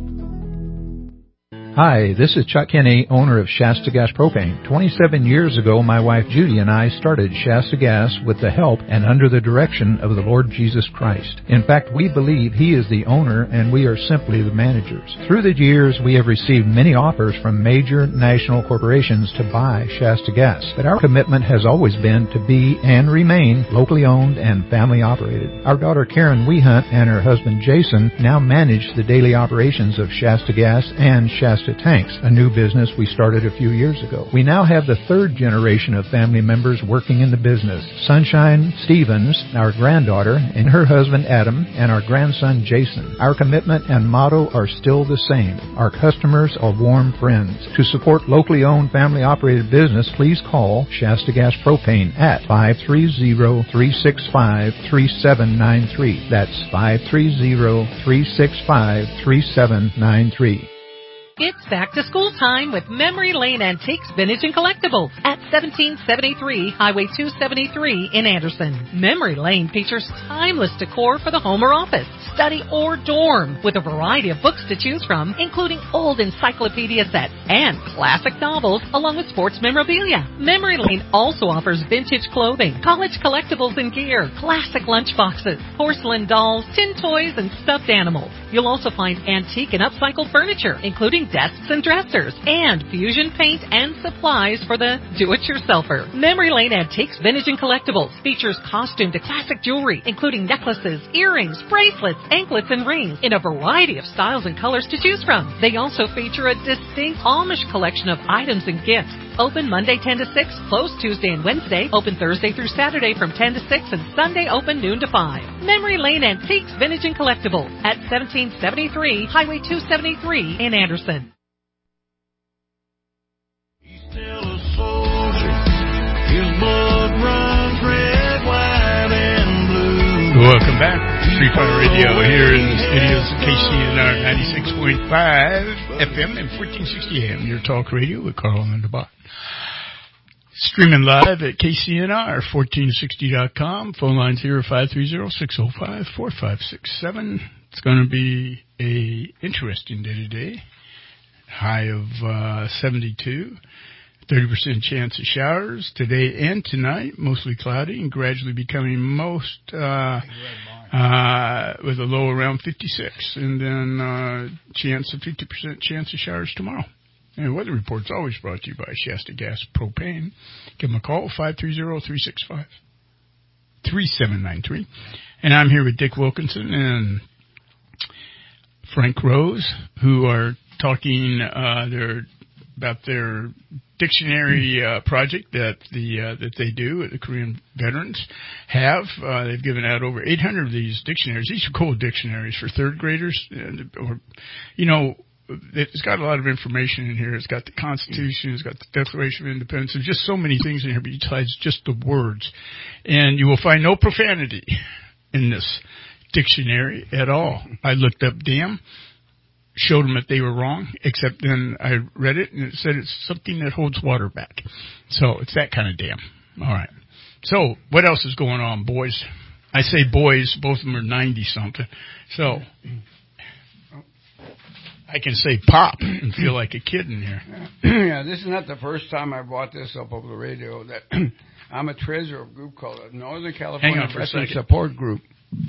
Hi, this is Chuck Kinney, owner of Shasta Gas Propane. twenty-seven years ago, my wife Judy and I started Shasta Gas with the help and under the direction of the Lord Jesus Christ. In fact, we believe He is the owner and we are simply the managers. Through the years, we have received many offers from major national corporations to buy Shasta Gas, but our commitment has always been to be and remain locally owned and family operated. Our daughter Karen Wehunt and her husband Jason now manage the daily operations of Shasta Gas and Shasta Tanks, a new business we started a few years ago. We now have the third generation of family members working in the business. Sunshine Stevens, our granddaughter, and her husband Adam, and our grandson Jason. Our commitment and motto are still the same. Our customers are warm friends. To support locally owned family operated business, please call Shasta Gas Propane at five three zero, three six five, three seven nine three. That's five three zero, three six five, three seven nine three. It's back to school time with Memory Lane Antiques, Vintage, and Collectibles at seventeen seventy-three Highway two seventy-three in Anderson. Memory Lane features timeless decor for the home or office, study, or dorm, with a variety of books to choose from, including old encyclopedia sets and classic novels, along with sports memorabilia. Memory Lane also offers vintage clothing, college collectibles and gear, classic lunchboxes, porcelain dolls, tin toys, and stuffed animals. You'll also find antique and upcycled furniture, including desks and dressers, and fusion paint and supplies for the do-it-yourselfer. Memory Lane Antiques, Vintage, and Collectibles features costume to classic jewelry, including necklaces, earrings, bracelets, anklets, and rings in a variety of styles and colors to choose from. They also feature a distinct Amish collection of items and gifts. Open Monday ten to six, closed Tuesday and Wednesday, open Thursday through Saturday from ten to six, and Sunday open noon to five. Memory Lane Antiques, Vintage, and Collectibles at seventeen seventy-three Highway two seventy-three in Anderson. Still a soul Welcome back. Street Fighter Radio here in the studios of K C N R ninety-six point five F M and fourteen sixty A M. Your talk radio with Carl and the Bot. Streaming live at K C N R fourteen sixty dot com. Phone lines here are five three zero, six zero five, four five six seven. It's going to be a interesting day today. High of uh, seventy-two. thirty percent chance of showers today and tonight, mostly cloudy and gradually becoming most, uh, uh, with a low around fifty-six. And then, uh, chance of fifty percent chance of showers tomorrow. And weather report's always brought to you by Shasta Gas Propane. Give them a call, five three zero, three six five, three seven nine three. And I'm here with Dick Wilkinson and Frank Rose, who are talking, uh, their, about their dictionary uh, project that the uh, that they do, the Korean veterans have. Uh, they've given out over eight hundred of these dictionaries. These are cool dictionaries for third graders. And, or, you know, it's got a lot of information in here. It's got the Constitution. It's got the Declaration of Independence. There's just so many things in here besides just the words. And you will find no profanity in this dictionary at all. I looked up damn. Showed them that they were wrong, except then I read it, and it said it's something that holds water back. So it's that kind of damn. All right. So what else is going on, boys? I say boys, both of them are ninety-something. So I can say pop and feel like a kid in here. Yeah, this is not the first time I brought this up over the radio. That I'm a treasurer of a group called the Northern California Veteran Support Group.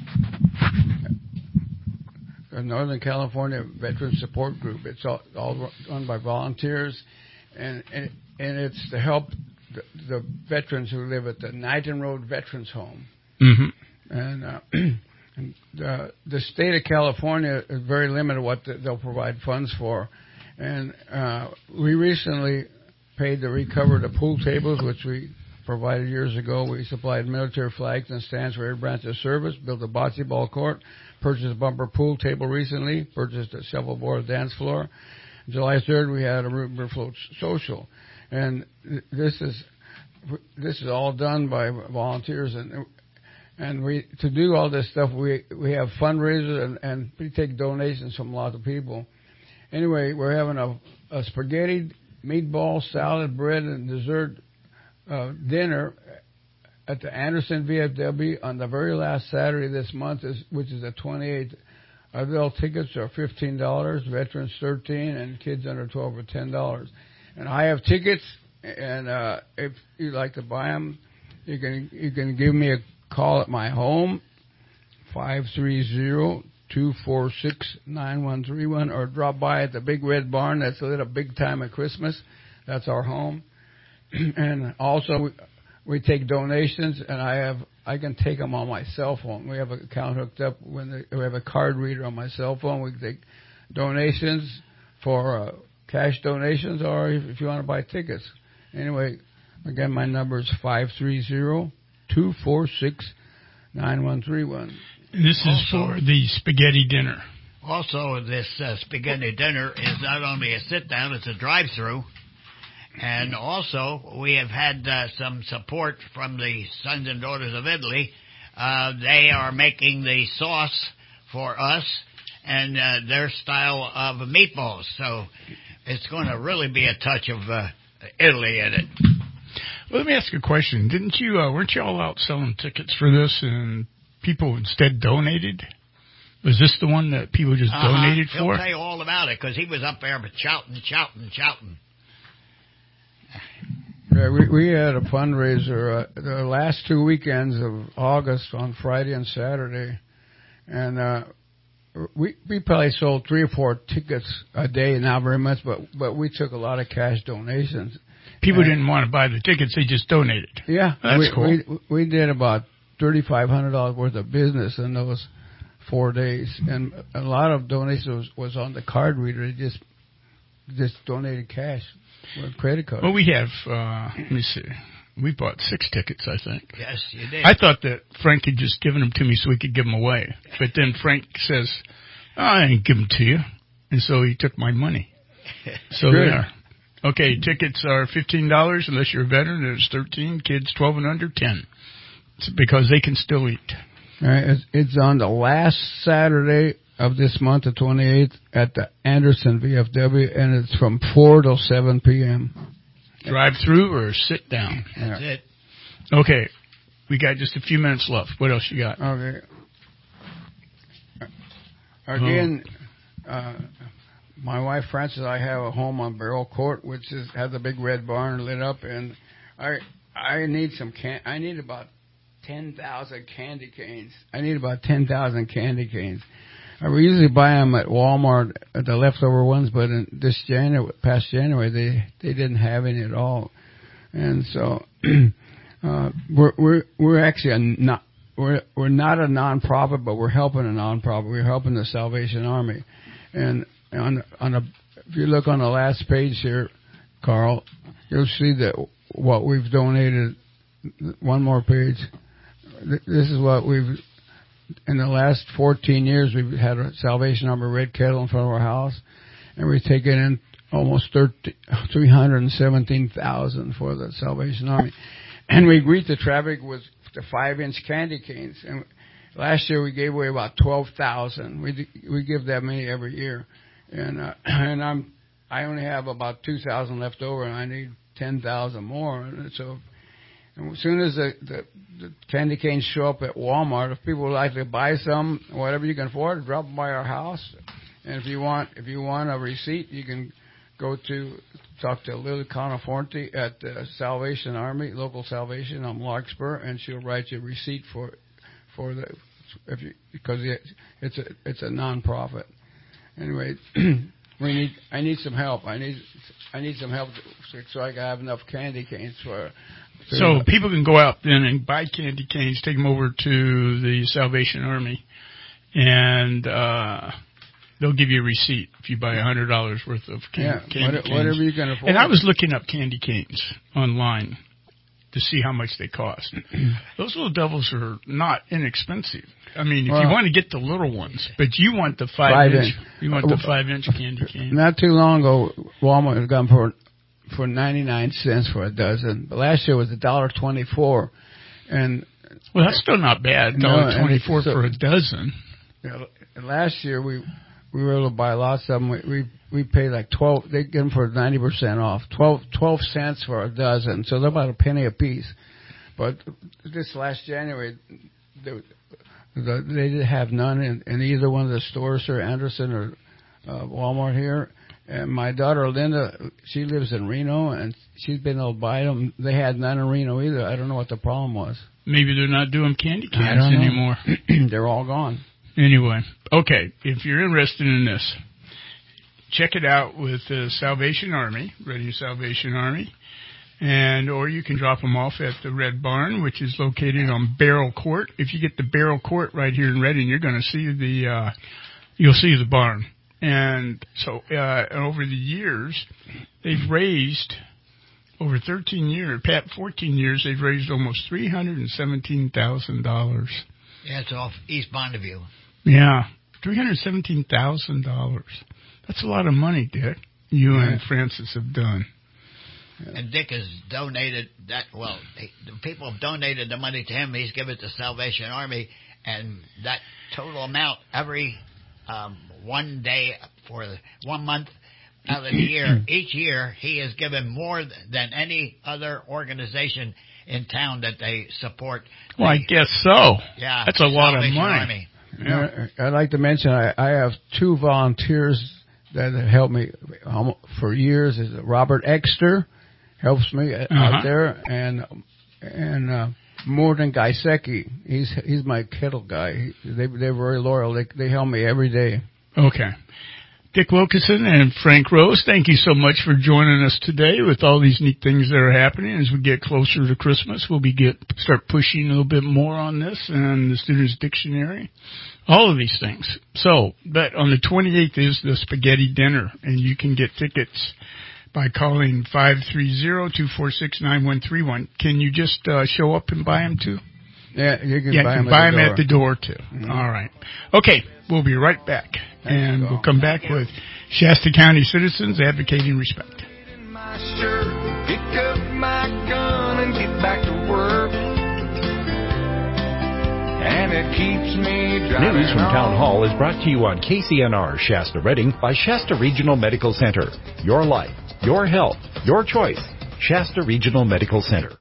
The Northern California Veteran Support Group. It's all, all run by volunteers, and and, and it's to help the, the veterans who live at the Knighton Road Veterans Home. Mm-hmm. And, uh, and uh, the state of California is very limited what the, they'll provide funds for. And uh, we recently paid to recover the pool tables, which we provided years ago. We supplied military flags and stands for every branch of service, built a bocce ball court, purchased a bumper pool table recently, purchased a shuffleboard dance floor. July third, we had a river float social. And this is this is all done by volunteers. And and we to do all this stuff, we we have fundraisers and, and we take donations from a lot of people. Anyway, we're having a, a spaghetti, meatball, salad, bread, and dessert uh, dinner at the Anderson V F W on the very last Saturday this month, is, which is the twenty-eighth. Adult tickets are fifteen dollars, veterans thirteen dollars, and kids under twelve are ten dollars. And I have tickets, and uh, if you'd like to buy them, you can you can give me a call at my home, five three zero, two four six, nine one three one, or drop by at the Big Red Barn that's lit up big time at Christmas. That's our home. And also, we, we take donations, and I have I can take them on my cell phone. We have an account hooked up. When they, we have a card reader on my cell phone. We can take donations for uh, cash donations, or if, if you want to buy tickets. Anyway, again, my number is five three zero, two four six, nine one three one. And this is also for the spaghetti dinner. Also, this uh, spaghetti dinner is not only a sit-down, it's a drive-through. And also, we have had uh, some support from the Sons and Daughters of Italy. Uh, they are making the sauce for us and uh, their style of meatballs. So it's going to really be a touch of uh, Italy in it. Well, let me ask you a question. Didn't you, uh, weren't you all out selling tickets for this and people instead donated? Was this the one that people just uh-huh. donated He'll for? He'll tell you all about it because he was up there shouting, shouting, shouting. Yeah, we, we had a fundraiser uh, the last two weekends of August on Friday and Saturday, and uh, we we probably sold three or four tickets a day, not very much, but but we took a lot of cash donations. People and, didn't want to buy the tickets; they just donated. Yeah, that's we, cool. We, we did about thirty-five hundred dollars worth of business in those four days, and a lot of donations was, was on the card reader. They just just donated cash. With credit card. Well, we have, uh, let me see, we bought six tickets, I think. Yes, you did. I thought that Frank had just given them to me so we could give them away. But then Frank says, oh, I didn't give them to you. And so he took my money. So Good. there. Okay, tickets are fifteen dollars unless you're a veteran. There's thirteen, kids twelve and under, ten. It's because they can still eat. All right, it's, it's on the last Saturday of this month, the twenty-eighth, at the Anderson V F W, and it's from four till seven p.m. Drive through or sit down? That's yeah. it. Okay. We got just a few minutes left. What else you got? Okay. Again, oh. uh, my wife Frances and I have a home on Barrel Court, which is, has a big red barn lit up, and I I need some can. I need about ten thousand candy canes. I need about ten thousand candy canes. I usually buy them at Walmart, the leftover ones, but in this January, past January, they they didn't have any at all, and so uh, we're we're we're actually a not we're we're not a nonprofit, but we're helping a nonprofit. We're helping the Salvation Army, and on on a if you look on the last page here, Carl, you'll see that what we've donated. One more page. This is what we've. In the last fourteen years, we've had a Salvation Army red kettle in front of our house, and we've taken in almost three hundred seventeen thousand for the Salvation Army. And we greet the traffic with the five-inch candy canes. And last year, we gave away about twelve thousand. We we give that many every year, and uh, and I'm I only have about two thousand left over, and I need ten thousand more. And so. And as soon as the, the, the candy canes show up at Walmart, if people would like to buy some, whatever you can afford, drop them by our house. And if you want, if you want a receipt, you can go to talk to Lily Conaforte at the Salvation Army, local Salvation on Larkspur, and she'll write you a receipt for for the if you because it's a it's a nonprofit. Anyway, we need I need some help. I need I need some help so I can have enough candy canes for. So people can go out then and buy candy canes, take them over to the Salvation Army, and uh, they'll give you a receipt if you buy one hundred dollars worth of can- yeah, candy whatever, canes. Whatever you can afford. And I was looking up candy canes online to see how much they cost. Those little devils are not inexpensive. I mean, if well, you want to get the little ones, but you want the five, five inch, inch, you want the five inch candy cane. Not too long ago, Walmart has gone for for ninety-nine cents for a dozen. But last year was a dollar twenty-four, and well, that's still not bad. Dollar no, twenty-four so, for a dozen. You know, last year we we were able to buy lots of them. We we, we paid like twelve. They get them for ninety percent off. Twelve twelve cents for a dozen. So they're about a penny a piece. But this last January, they, the, they didn't have none in, in either one of the stores, or Anderson or uh, Walmart here. And my daughter Linda, she lives in Reno, and she's been able to buy them. They had none in Reno either. I don't know what the problem was. Maybe they're not doing candy cans anymore. They're all gone. Anyway, okay, if you're interested in this, check it out with the Salvation Army, Reading Salvation Army, and or you can drop them off at the Red Barn, which is located on Barrel Court. If you get the Barrel Court right here in Reading, you're going to see the uh, you'll see the barn. And so uh, over the years, they've raised, over thirteen years, Pat, fourteen years, they've raised almost three hundred seventeen thousand dollars. Yeah, it's off East Bonneville. Yeah, three hundred seventeen thousand dollars. That's a lot of money, Dick, you yeah. and Francis have done. And Dick has donated that, well, he, the people have donated the money to him. He's given it to Salvation Army, and that total amount every um, one day for one month out of the year, each year, he has given more than any other organization in town that they support. Well, I guess so. Yeah. That's a lot of money. Army. Yeah. I'd like to mention I, I have two volunteers that have helped me for years. Is Robert Exter helps me uh-huh. out there, and and uh, Morton Gaisecki. He's he's my kettle guy. He, they they're very loyal. They they help me every day. Okay. Dick Wilkinson and Frank Rose, thank you so much for joining us today with all these neat things that are happening. As we get closer to Christmas, we'll be get start pushing a little bit more on this and the Student's Dictionary, all of these things. So, but on the twenty-eighth is the spaghetti dinner, and you can get tickets by calling five three zero, two four six, nine one three one. Can you just uh, show up and buy them too? Yeah, you can yeah, buy, you them, buy at them at the door too. Mm-hmm. All right. Okay, we'll be right back. And we'll come back with Shasta County citizens advocating respect. My shirt, pick up my gun and get back to work. And that keeps me driving. News from Town on. Hall is brought to you on K C N R Shasta Redding by Shasta Regional Medical Center. Your life, your health, your choice. Shasta Regional Medical Center.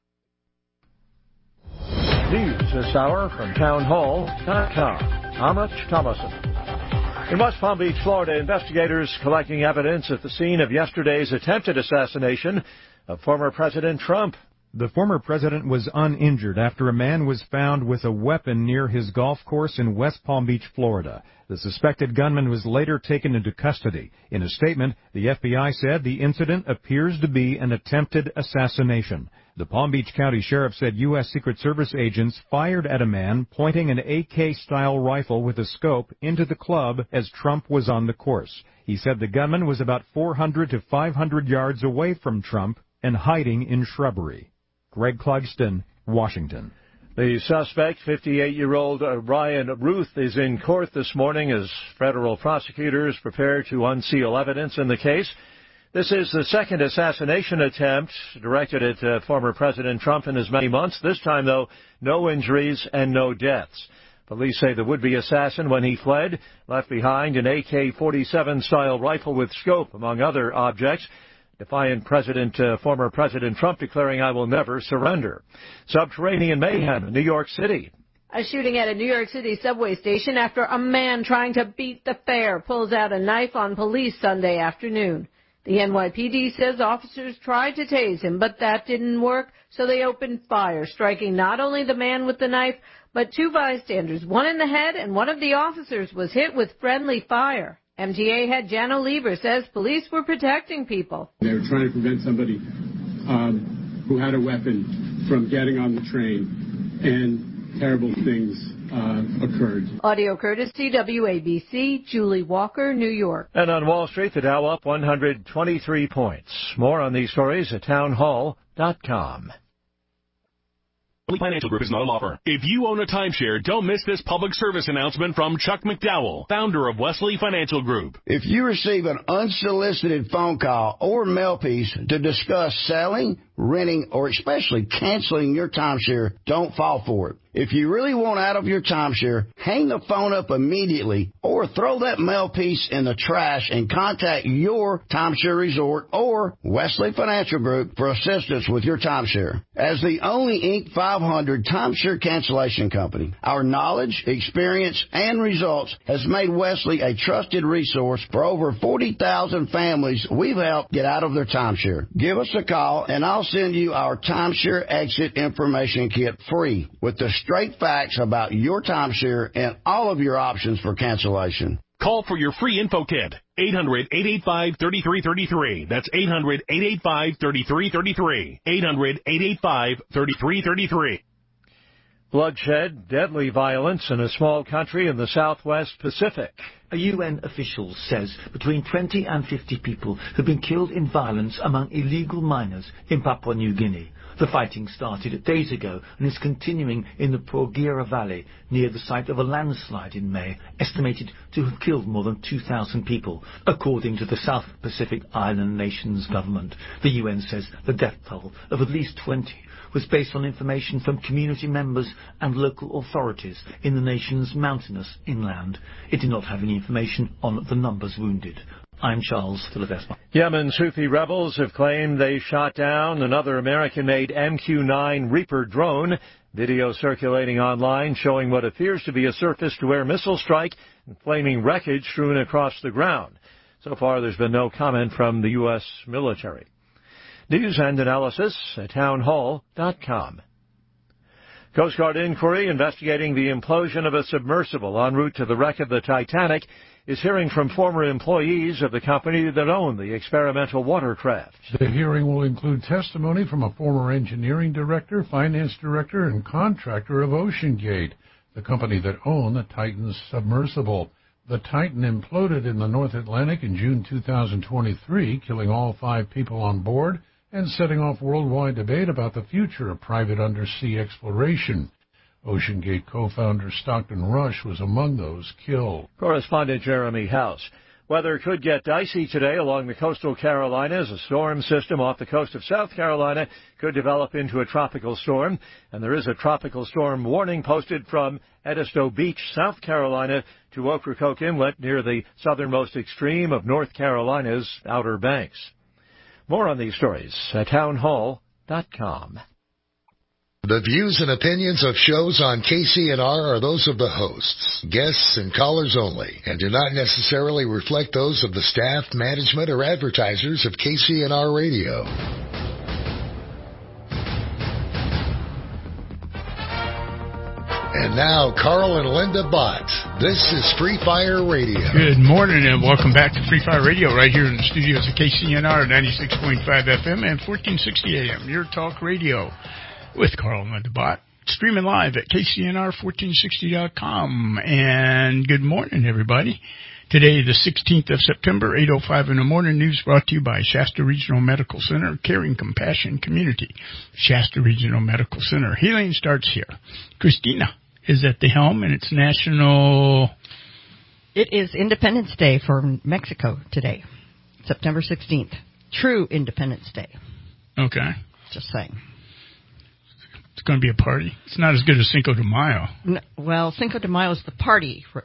News this hour from town hall dot com. Amish Thomason. In West Palm Beach, Florida, investigators collecting evidence at the scene of yesterday's attempted assassination of former President Trump. The former president was uninjured after a man was found with a weapon near his golf course in West Palm Beach, Florida. The suspected gunman was later taken into custody. In a statement, the F B I said the incident appears to be an attempted assassination. The Palm Beach County Sheriff said U S Secret Service agents fired at a man pointing an A K-style rifle with a scope into the club as Trump was on the course. He said the gunman was about four hundred to five hundred yards away from Trump and hiding in shrubbery. Greg Clugston, Washington. The suspect, fifty-eight-year-old Ryan Ruth, is in court this morning as federal prosecutors prepare to unseal evidence in the case. This is the second assassination attempt directed at uh, former President Trump in as many months. This time, though, no injuries and no deaths. Police say the would-be assassin, when he fled, left behind an A K forty-seven style rifle with scope, among other objects, defiant President, uh, former President Trump declaring, "I will never surrender." Subterranean mayhem in New York City. A shooting at a New York City subway station after a man trying to beat the fare pulls out a knife on police Sunday afternoon. The N Y P D says officers tried to tase him, but that didn't work, so they opened fire, striking not only the man with the knife, but two bystanders, one in the head, and one of the officers was hit with friendly fire. M T A head Jano Lieber says police were protecting people. They were trying to prevent somebody um, who had a weapon from getting on the train, and terrible things uh, occurred. Audio courtesy W A B C, Julie Walker, New York. And on Wall Street, the Dow up one hundred twenty-three points. More on these stories at town hall dot com. Financial Group is not a law firm. If you own a timeshare, don't miss this public service announcement from Chuck McDowell, founder of Wesley Financial Group. If you receive an unsolicited phone call or mail piece to discuss selling, renting, or especially canceling your timeshare, don't fall for it. If you really want out of your timeshare, hang the phone up immediately or throw that mail piece in the trash and contact your timeshare resort or Wesley Financial Group for assistance with your timeshare. As the only Inc five hundred timeshare cancellation company, our knowledge, experience, and results has made Wesley a trusted resource for over forty thousand families we've helped get out of their timeshare. Give us a call and I'll send you our timeshare exit information kit free with the straight facts about your timeshare and all of your options for cancellation. Call for your free info kit. eight hundred, eight eight five, three three three three. That's eight hundred, eight eight five, three three three three. eight hundred, eight eight five, three three three three. Bloodshed, deadly violence in a small country in the Southwest Pacific. A U N official says between twenty and fifty people have been killed in violence among illegal miners in Papua New Guinea. The fighting started days ago and is continuing in the Porgera Valley near the site of a landslide in May, estimated to have killed more than two thousand people, according to the South Pacific Island nation's government. The U N says the death toll of at least twenty was based on information from community members and local authorities in the nation's mountainous inland. It did not have any information on the numbers wounded. I'm Charles Philibesma. Yemen's Houthi rebels have claimed they shot down another American-made M Q nine Reaper drone. Video circulating online showing what appears to be a surface-to-air missile strike and flaming wreckage strewn across the ground. So far, there's been no comment from the U S military. News and analysis at town hall dot com. Coast Guard inquiry investigating the implosion of a submersible en route to the wreck of the Titanic is hearing from former employees of the company that owned the experimental watercraft. The hearing will include testimony from a former engineering director, finance director, and contractor of OceanGate, the company that owned the Titan submersible. The Titan imploded in the North Atlantic in June two thousand twenty-three, killing all five people on board and setting off worldwide debate about the future of private undersea exploration. OceanGate co-founder Stockton Rush was among those killed. Correspondent Jeremy House. Weather could get dicey today along the coastal Carolinas. A storm system off the coast of South Carolina could develop into a tropical storm, and there is a tropical storm warning posted from Edisto Beach, South Carolina, to Ocracoke Inlet near the southernmost extreme of North Carolina's Outer Banks. More on these stories at townhall dot com. The views and opinions of shows on K C N R are those of the hosts, guests, and callers only, and do not necessarily reflect those of the staff, management, or advertisers of K C N R Radio. And now, Carl and Linda Bott. This is Free Fire Radio. Good morning and welcome back to Free Fire Radio right here in the studios of K C N R ninety-six point five F M and fourteen sixty A M, your talk radio. With Carl and Linda Bott, streaming live at K C N R fourteen sixty dot com. And good morning, everybody. Today, the sixteenth of September, eight oh five in the morning, news brought to you by Shasta Regional Medical Center, Caring Compassion Community. Shasta Regional Medical Center. Healing starts here. Christina is at the helm, and it's National... It is Independence Day for Mexico today, September sixteenth. True Independence Day. Okay. Just saying. It's going to be a party. It's not as good as Cinco de Mayo. No, well, Cinco de Mayo is the party. For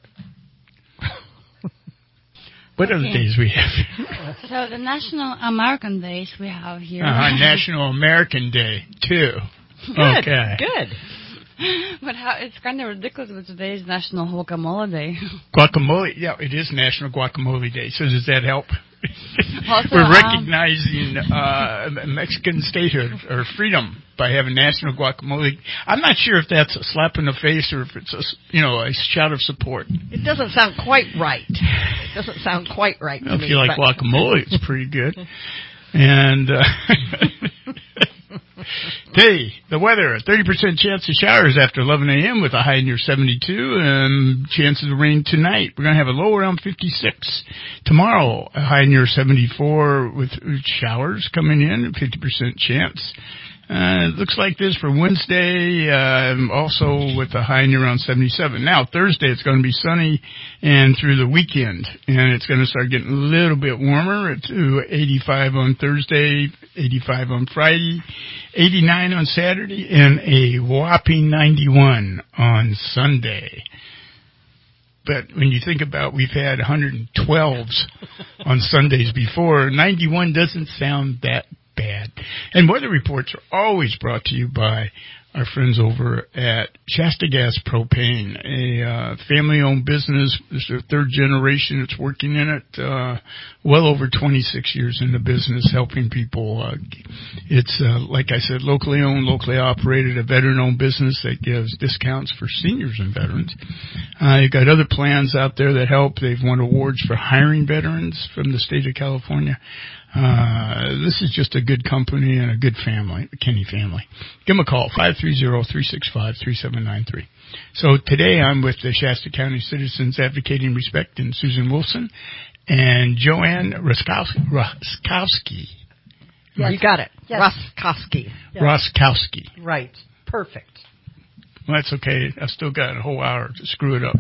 what other days we have? So the National American Days we have here. Uh-huh, National American Day, too. Good, okay. Good. But how, it's kind of ridiculous, but today is National Guacamole Day. Guacamole, yeah, it is National Guacamole Day. So does that help? Also, We're recognizing uh, Mexican statehood or freedom by having National Guacamole. I'm not sure if that's a slap in the face or if it's a, you know, a shout of support. It doesn't sound quite right. It doesn't sound quite right to if me. If you like guacamole, it's pretty good. And uh, today, the weather, a thirty percent chance of showers after eleven a.m. with a high near seventy-two, and chances of rain tonight. We're going to have a low around fifty-six. Tomorrow, a high near seventy-four with showers coming in, fifty percent chance. Uh, it looks like this for Wednesday, uh, also with a high near around seventy-seven. Now, Thursday, it's going to be sunny and through the weekend, and it's going to start getting a little bit warmer to eighty-five on Thursday, eighty-five on Friday, eighty-nine on Saturday, and a whopping ninety-one on Sunday. But when you think about we've had one hundred twelves on Sundays before, ninety-one doesn't sound that bad. And weather reports are always brought to you by our friends over at Shasta Gas Propane, a uh, family-owned business. It's their third generation that's working in it. Uh, well over twenty-six years in the business, helping people. Uh, it's, uh, like I said, locally owned, locally operated, a veteran-owned business that gives discounts for seniors and veterans. Uh, you've got other plans out there that help. They've won awards for hiring veterans from the state of California. Uh, this is just a good company and a good family, the Kenny family. Give them a call, five three zero, three six five, three seven nine three. So today I'm with the Shasta County Citizens Advocating Respect and Susan Wilson and Joanne Roskowski. Roskowski. Yes. You got it. Yes. Roskowski. Yes. Roskowski. Right. Perfect. Well, that's okay. I've still got a whole hour to screw it up.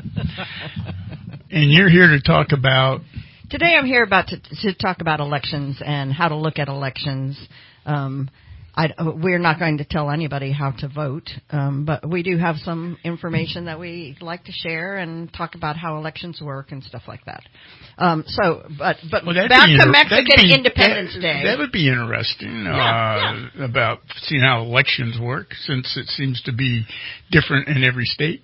And you're here to talk about... Today I'm here about to, to talk about elections and how to look at elections. Um, I, we're not going to tell anybody how to vote, um, but we do have some information that we like to share and talk about how elections work and stuff like that. Um, so, but but well, back inter- to Mexican be, Independence that, Day. That would be interesting yeah, uh, yeah. about seeing how elections work, since it seems to be different in every state.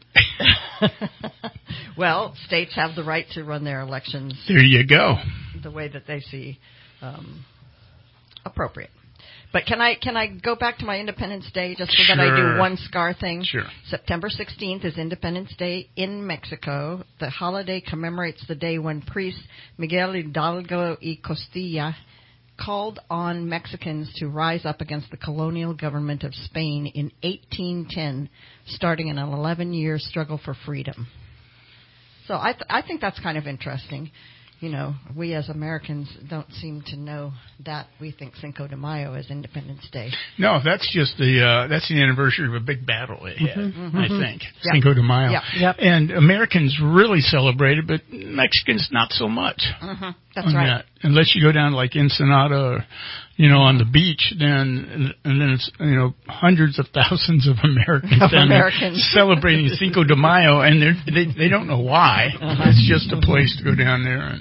Well, states have the right to run their elections. There you go. The way that they see um, appropriate. But can I can I go back to my Independence Day just so sure. that I do one scar thing? Sure. September sixteenth is Independence Day in Mexico. The holiday commemorates the day when priest Miguel Hidalgo y Costilla called on Mexicans to rise up against the colonial government of Spain in eighteen ten, starting an eleven-year struggle for freedom. So I th- I think that's kind of interesting. you know, we as Americans don't seem to know that. We think Cinco de Mayo is Independence Day. No, that's just the uh, that's the anniversary of a big battle they had, Mm-hmm. I Mm-hmm. think, Yep. Cinco de Mayo. Yep. Yep. And Americans really celebrate it, but Mexicans not so much. Mm-hmm. That's on right. That. Unless you go down like Ensenada or, you know, on the beach, then and then it's, you know, hundreds of thousands of Americans Of down there Americans. celebrating Cinco de Mayo, and they're, they they don't know why. Uh-huh. It's just a place to go down there and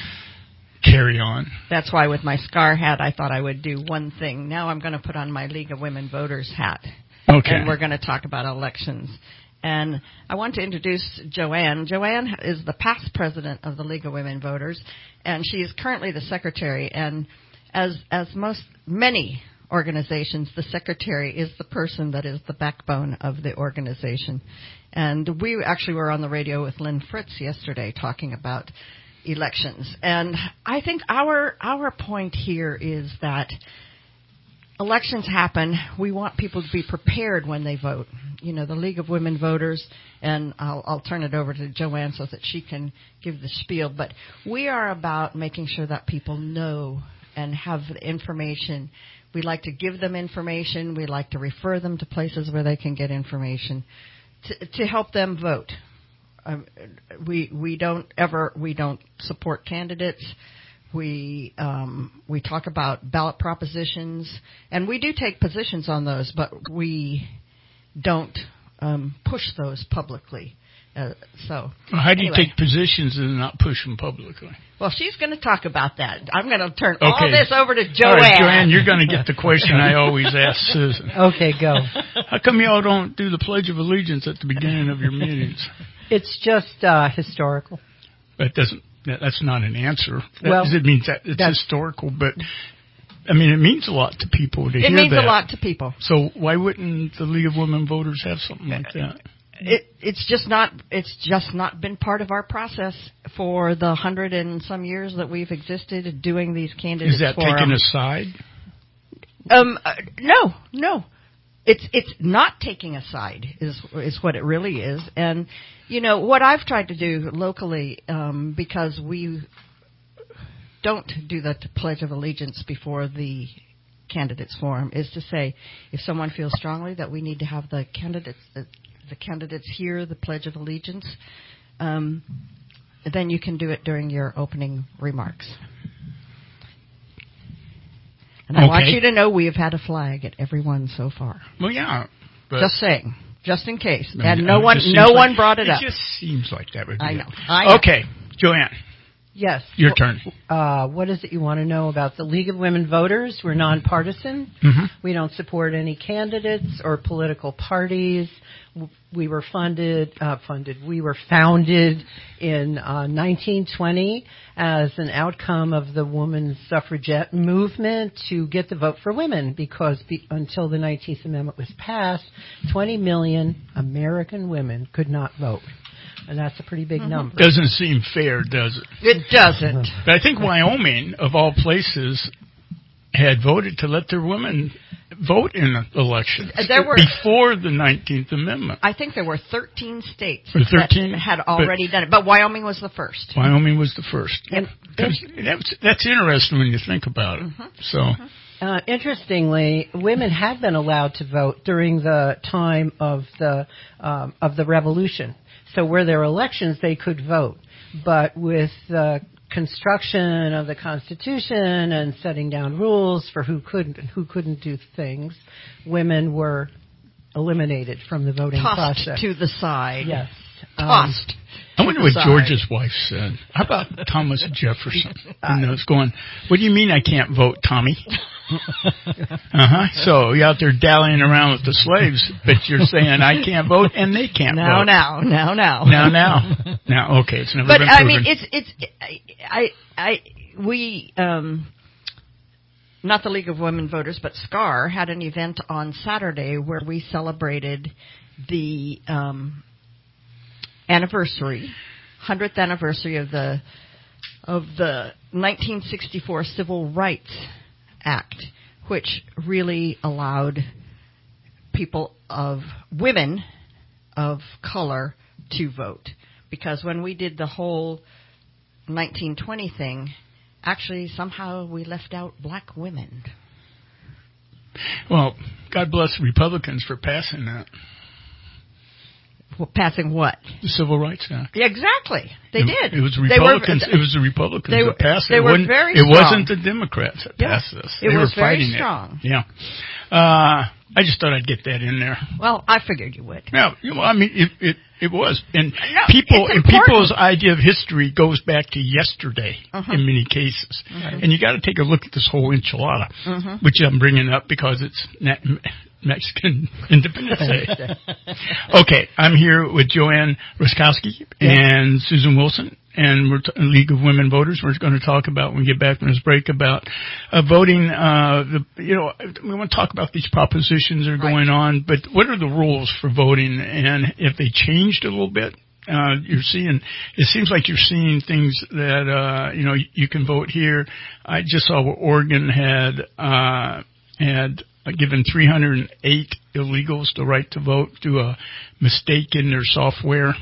carry on. That's why with my SCAR hat, I thought I would do one thing. Now I'm going to put on my League of Women Voters hat. Okay. And we're going to talk about elections. And I want to introduce Joanne. Joanne is the past president of the League of Women Voters, and she is currently the secretary. And as as most many organizations, the secretary is the person that is the backbone of the organization. And we actually were on the radio with Lynn Fritz yesterday talking about elections. And I think our our point here is that elections happen. We want people to be prepared when they vote. You know, the League of Women Voters, and I'll, I'll turn it over to Joanne so that she can give the spiel, but we are about making sure that people know and have the information. We like to give them information. We like to refer them to places where they can get information to, to help them vote. Um, we we don't ever we don't support candidates. We um, we talk about ballot propositions, and we do take positions on those, but we don't um, push those publicly. Uh, so, Well, how do you anyway. take positions and not push them publicly? Well, she's going to talk about that. I'm going to turn Okay. all this over to Joanne. All right, Joanne, you're going to get the question I always ask Susan. Okay, go. How come y'all don't do the Pledge of Allegiance at the beginning of your meetings? It's just uh, historical. That doesn't. That, that's not an answer. That, Well, it means that it's historical, but I mean, it means a lot to people to It hear means that. a lot to people. So why wouldn't the League of Women Voters have something like that? It, it's just not. It's just not been part of our process for the hundred and some years that we've existed doing these candidates. Is that forum. taken aside? Um, uh, no, no. It's it's not taking a side is is what it really is. And you know what I've tried to do locally, um, because we don't do the Pledge of Allegiance before the candidates forum, is to say if someone feels strongly that we need to have the candidates the, the candidates hear the Pledge of Allegiance, um, then you can do it during your opening remarks. And I Okay. want you to know we have had a flag at every one so far. Well, yeah. But Just saying, just in case. I mean, And no it one, just seems no like- one brought it, it up. just seems like that would be I it. know. I know. Okay, Joanne, Yes. your Well, turn. Uh, what is it you want to know about the League of Women Voters? We're nonpartisan. Mm-hmm. We don't support any candidates or political parties. W- We were funded, uh, funded. We were founded in uh, nineteen twenty as an outcome of the women's suffragette movement to get the vote for women, because be, until the nineteenth Amendment was passed, twenty million American women could not vote. And that's a pretty big Mm-hmm. number. Doesn't seem fair, does it? It doesn't. But I think Wyoming, of all places, had voted to let their women vote in elections There were- before the nineteenth Amendment. I think there were thirteen states Or thirteen? that had already done it, but Wyoming was the first. Wyoming was the first. And- 'Cause that's, that's interesting when you think about it. Mm-hmm. So, Uh, interestingly, women had been allowed to vote during the time of the um, of the Revolution. So where there were elections, they could vote. But with the construction of the Constitution and setting down rules for who could and who couldn't do things, women were eliminated from the voting Tossed process. to the side. Yes. Tossed. I wonder to what the side. George's wife said. How about Thomas Jefferson? And I was going, what do you mean I can't vote, Tommy? Uh-huh. So you're out there dallying around with the slaves, but you're saying I can't vote and they can't Now, vote. now, now, now. Now, now. Now, okay, it's never But been I proven. mean, it's it's I I we um not the League of Women Voters, but SCAR had an event on Saturday where we celebrated the um anniversary, hundredth anniversary of the of the nineteen sixty-four Civil Rights Act, which really allowed people of women of color to vote. Because when we did the whole nineteen twenty thing, actually somehow we left out black women. Well, God bless Republicans for passing that. Well, passing what? The Civil Rights Act. Yeah, exactly. They it, did. It was Republicans. Were, it was the Republicans they, that passed it. They were it very It strong. wasn't the Democrats that yeah. passed this. It they was were fighting very strong. It. Yeah. Uh, I just thought I'd get that in there. Well, I figured you would. Yeah. You know, I mean, it it, it was, and no, people and people's idea of history goes back to yesterday uh-huh. in many cases, uh-huh. and you got to take a look at this whole enchilada, uh-huh. which I'm bringing up because it's not Mexican Independence Day. Okay, I'm here with Joanne Ruskowski and Susan Wilson, and we're t- League of Women Voters. We're going to talk about, when we get back from this break, about uh, voting. Uh, the, you know, we want to talk about these propositions that are going right. on, but what are the rules for voting, and if they changed a little bit? Uh, you're seeing, it seems like you're seeing things that, uh, you know, you, you can vote here. I just saw what Oregon had, uh, had given three hundred eight illegals the right to vote due to a mistake in their software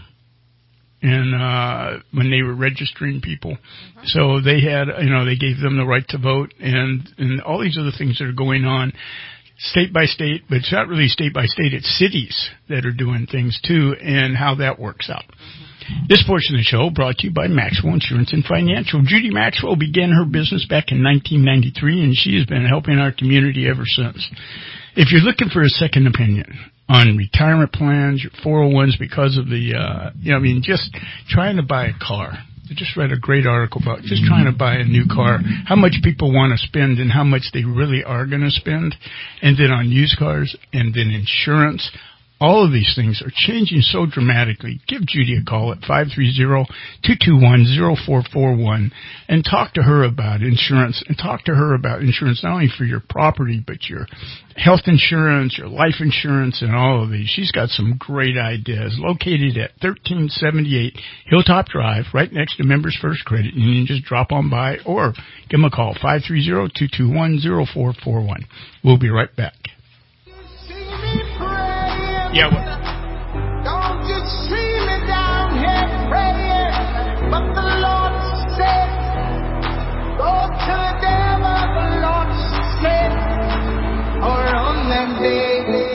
and uh when they were registering people. Mm-hmm. So they had, you know, they gave them the right to vote, and and all these other things that are going on state by state, but it's not really state by state, it's cities that are doing things too, and how that works out. Mm-hmm. This portion of the show brought to you by Maxwell Insurance and Financial. Judy Maxwell began her business back in nineteen ninety-three, and she has been helping our community ever since. If you're looking for a second opinion on retirement plans, your four oh ones, because of the, uh, you know, I mean, just trying to buy a car. I just read a great article about just trying to buy a new car, how much people want to spend and how much they really are going to spend, and then on used cars, and then insurance. All of these things are changing so dramatically. Give Judy a call at five three zero, two two one, zero four four one and talk to her about insurance, and talk to her about insurance not only for your property, but your health insurance, your life insurance, and all of these. She's got some great ideas. Located at thirteen seventy-eight Hilltop Drive, right next to Members First Credit Union. Just drop on by or give them a call, five three zero, two two one, zero four four one. We'll be right back. Yeah. Well, don't you see me down here praying, but the Lord said, go to the devil, the Lord said, or on that day.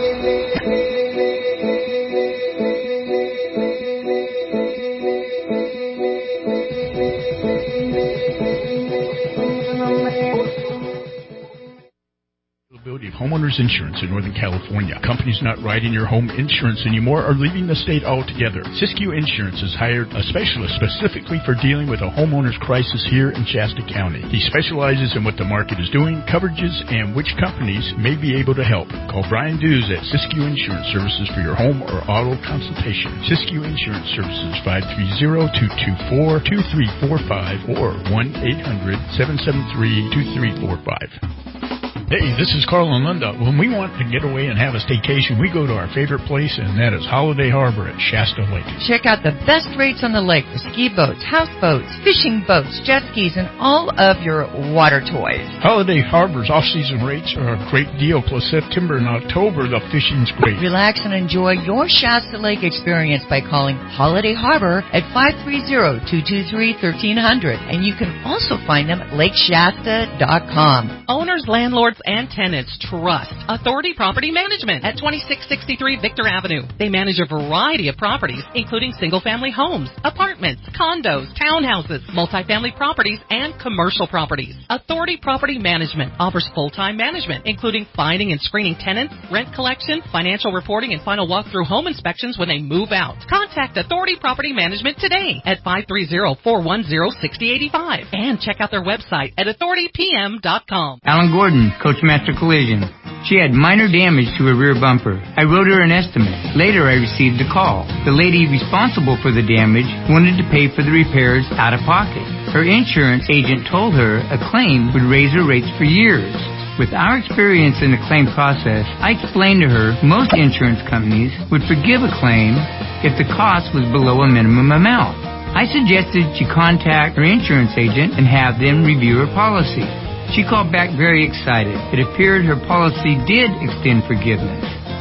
Of homeowners insurance in Northern California. Companies not writing your home insurance anymore are leaving the state altogether. Siskiyou Insurance has hired a specialist specifically for dealing with a homeowner's crisis here in Shasta County. He specializes in what the market is doing, coverages, and which companies may be able to help. Call Brian Dews at Siskiyou Insurance Services for your home or auto consultation. Siskiyou Insurance Services, five three zero, two two four, two three four five or one eight hundred, seven seven three, two three four five. Hey, this is Carl and Linda. When we want to get away and have a staycation, we go to our favorite place, and that is Holiday Harbor at Shasta Lake. Check out the best rates on the lake for ski boats, houseboats, fishing boats, jet skis, and all of your water toys. Holiday Harbor's off-season rates are a great deal, plus September and October, the fishing's great. Relax and enjoy your Shasta Lake experience by calling Holiday Harbor at five three zero, two two three, one three zero zero, and you can also find them at lake shasta dot com. Owners, landlords, and tenants trust Authority Property Management at twenty-six sixty-three Victor Avenue. They manage a variety of properties, including single-family homes, apartments, condos, townhouses, multifamily properties, and commercial properties. Authority Property Management offers full-time management, including finding and screening tenants, rent collection, financial reporting, and final walkthrough home inspections when they move out. Contact Authority Property Management today at five three zero, four one zero, six zero eight five and check out their website at authority p m dot com. Alan Gordon, Coachmaster Collision. She had minor damage to her rear bumper. I wrote her an estimate. Later, I received a call. The lady responsible for the damage wanted to pay for the repairs out of pocket. Her insurance agent told her a claim would raise her rates for years. With our experience in the claim process, I explained to her most insurance companies would forgive a claim if the cost was below a minimum amount. I suggested she contact her insurance agent and have them review her policy. She called back very excited. It appeared her policy did extend forgiveness.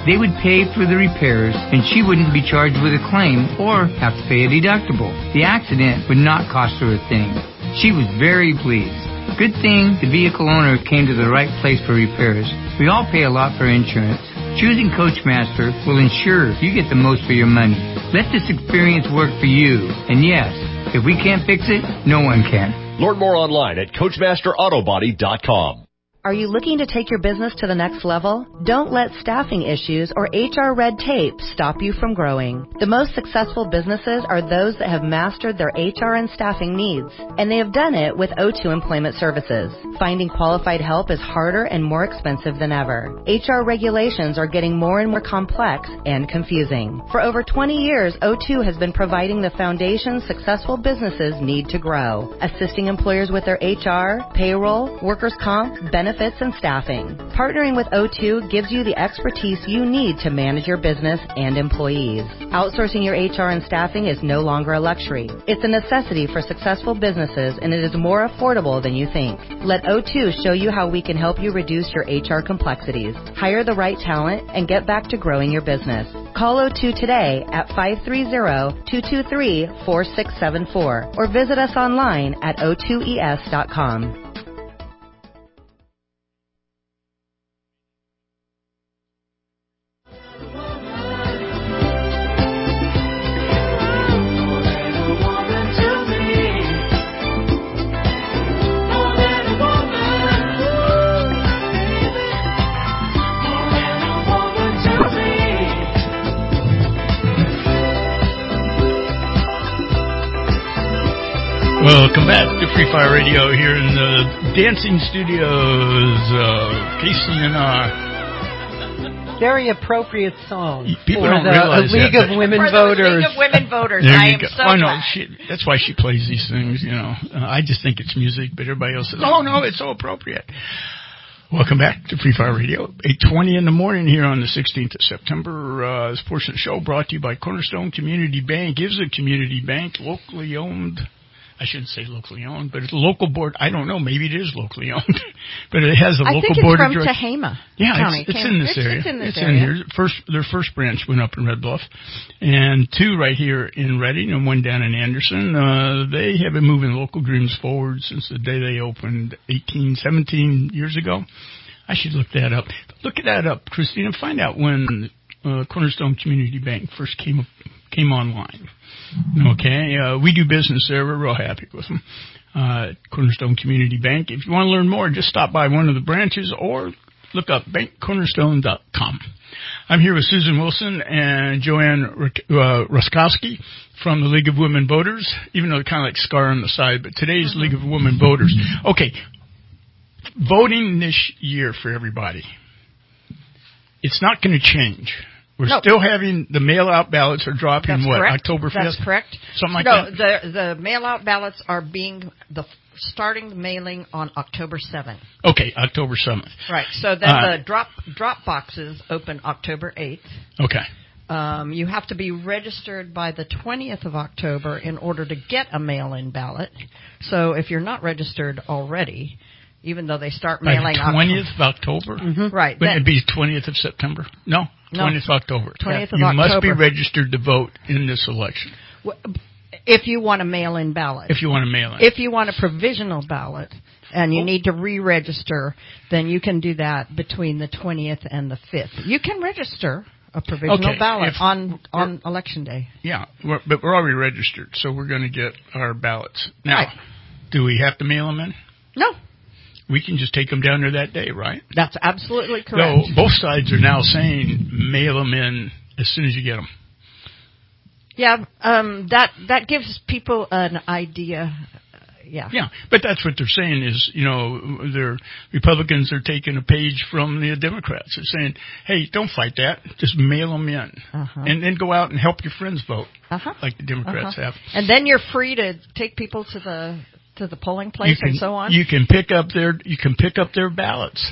They would pay for the repairs, and she wouldn't be charged with a claim or have to pay a deductible. The accident would not cost her a thing. She was very pleased. Good thing the vehicle owner came to the right place for repairs. We all pay a lot for insurance. Choosing Coachmaster will ensure you get the most for your money. Let this experience work for you. And yes, if we can't fix it, no one can. Learn more online at Coachmaster Auto Body dot com. Are you looking to take your business to the next level? Don't let staffing issues or H R red tape stop you from growing. The most successful businesses are those that have mastered their H R and staffing needs, and they have done it with O two Employment Services. Finding qualified help is harder and more expensive than ever. H R regulations are getting more and more complex and confusing. For over twenty years, O two has been providing the foundation successful businesses need to grow, assisting employers with their H R, payroll, workers' comp, benefits, and staffing. Partnering with O two gives you the expertise you need to manage your business and employees. Outsourcing your H R and staffing is no longer a luxury. It's a necessity for successful businesses, and it is more affordable than you think. Let O two show you how we can help you reduce your H R complexities, hire the right talent, and get back to growing your business. Call O two today at five three zero, two two three, four six seven four or visit us online at O two E S dot com. Welcome back to Free Fire Radio here in the Dancing Studios, uh, K C N R. Very appropriate song People for don't the realize League that, of Women For the Voters. League of Women Voters, There I you am go. so I know. glad. She, that's why she plays these things, you know. Uh, I just think it's music, but everybody else says, oh, no, it's so appropriate. Welcome back to Free Fire Radio. eight twenty in the morning here on the sixteenth of September. Uh, this portion of the show brought to you by Cornerstone Community Bank. Is a community bank, locally owned. I shouldn't say locally owned, but it's a local board. I don't know. Maybe it is locally owned, but it has a I local think it's board from of directors. Tehama Yeah, County. it's, it's in this it's, area. It's in this it's area. in here. First, their first branch went up in Red Bluff, and two right here in Reading, and one down in Anderson. Uh, they have been moving local dreams forward since the day they opened eighteen, seventeen years ago. I should look that up. Look that up, Christina. Find out when uh, Cornerstone Community Bank first came up, came online. Okay, uh, we do business there. We're real happy with them. Uh, Cornerstone Community Bank. If you want to learn more, just stop by one of the branches or look up bank cornerstone dot com. I'm here with Susan Wilson and Joanne uh, Ruskowski from the League of Women Voters, even though they're kind of like Scar on the side, but today's mm-hmm. League of Women Voters. Okay, voting this year for everybody, it's not going to change. We're no. still having the mail-out ballots are dropping, That's what, correct. October fifth? That's correct. Something like no, that? No, the, the mail-out ballots are being, the starting the mailing on October seventh. Okay, October seventh. Right, so then uh, the drop drop boxes open October eighth. Okay. Um, you have to be registered by the twentieth of October in order to get a mail-in ballot. So if you're not registered already, even though they start mailing on the twentieth of October? Mm-hmm. Right. Wouldn't it be twentieth of September? No, twentieth no. of October. twentieth of you October. must be registered to vote in this election. If you want a mail-in ballot. If you want a mail-in. If you want a provisional ballot and you oh. need to re-register, then you can do that between the twentieth and the fifth. You can register a provisional okay, ballot on, on election day. Yeah, we're, but we're already registered, so we're going to get our ballots. Now, right. do we have to mail them in? No. We can just take them down there that day, right? That's absolutely correct. So both sides are now saying mail them in as soon as you get them. Yeah, um, that that gives people an idea. Uh, yeah. Yeah, but that's what they're saying is, you know, the Republicans are taking a page from the Democrats. They're saying, hey, don't fight that. Just mail them in. Uh-huh. And then go out and help your friends vote, uh-huh. like the Democrats uh-huh. have. And then you're free to take people to the to the polling place can, and so on. You can pick up their you can pick up their ballots.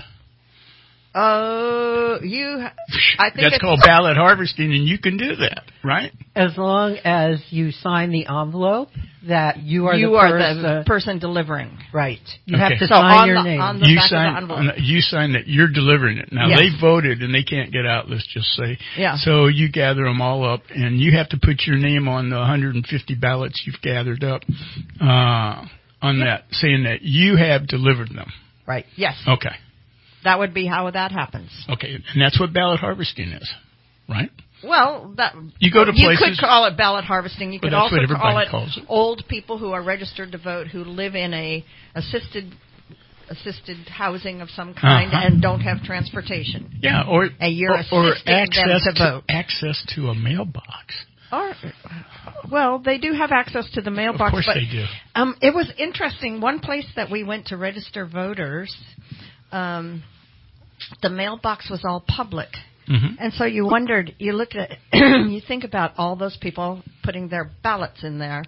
Oh, uh, you. I think that's it's, called ballot harvesting, and you can do that, right? As long as you sign the envelope that you are you the are person, the person delivering. Right. You Okay. have to So sign on your the- name. on the You back sign. of the envelope. on the- You sign that you're delivering it. Now Yes. they voted and they can't get out. Let's just say. Yeah. So you gather them all up, and you have to put your name on the one hundred fifty ballots you've gathered up uh, on that, saying that you have delivered them. Right. Yes. Okay. That would be how that happens. Okay, and that's what ballot harvesting is, right? Well, that You go to you places- could call it ballot harvesting. You Well, could that's also what everybody call it calls it. old people who are registered to vote who live in a assisted assisted housing of some kind Uh-huh. and don't have transportation. Yeah, or and you're or, or assisting access them to vote. access to a mailbox. Or, well, they do have access to the mailbox. Of course but, they do. Um, it was interesting. One place that we went to register voters, um, the mailbox was all public. Mm-hmm. And so you wondered, you look at, you think about all those people putting their ballots in there.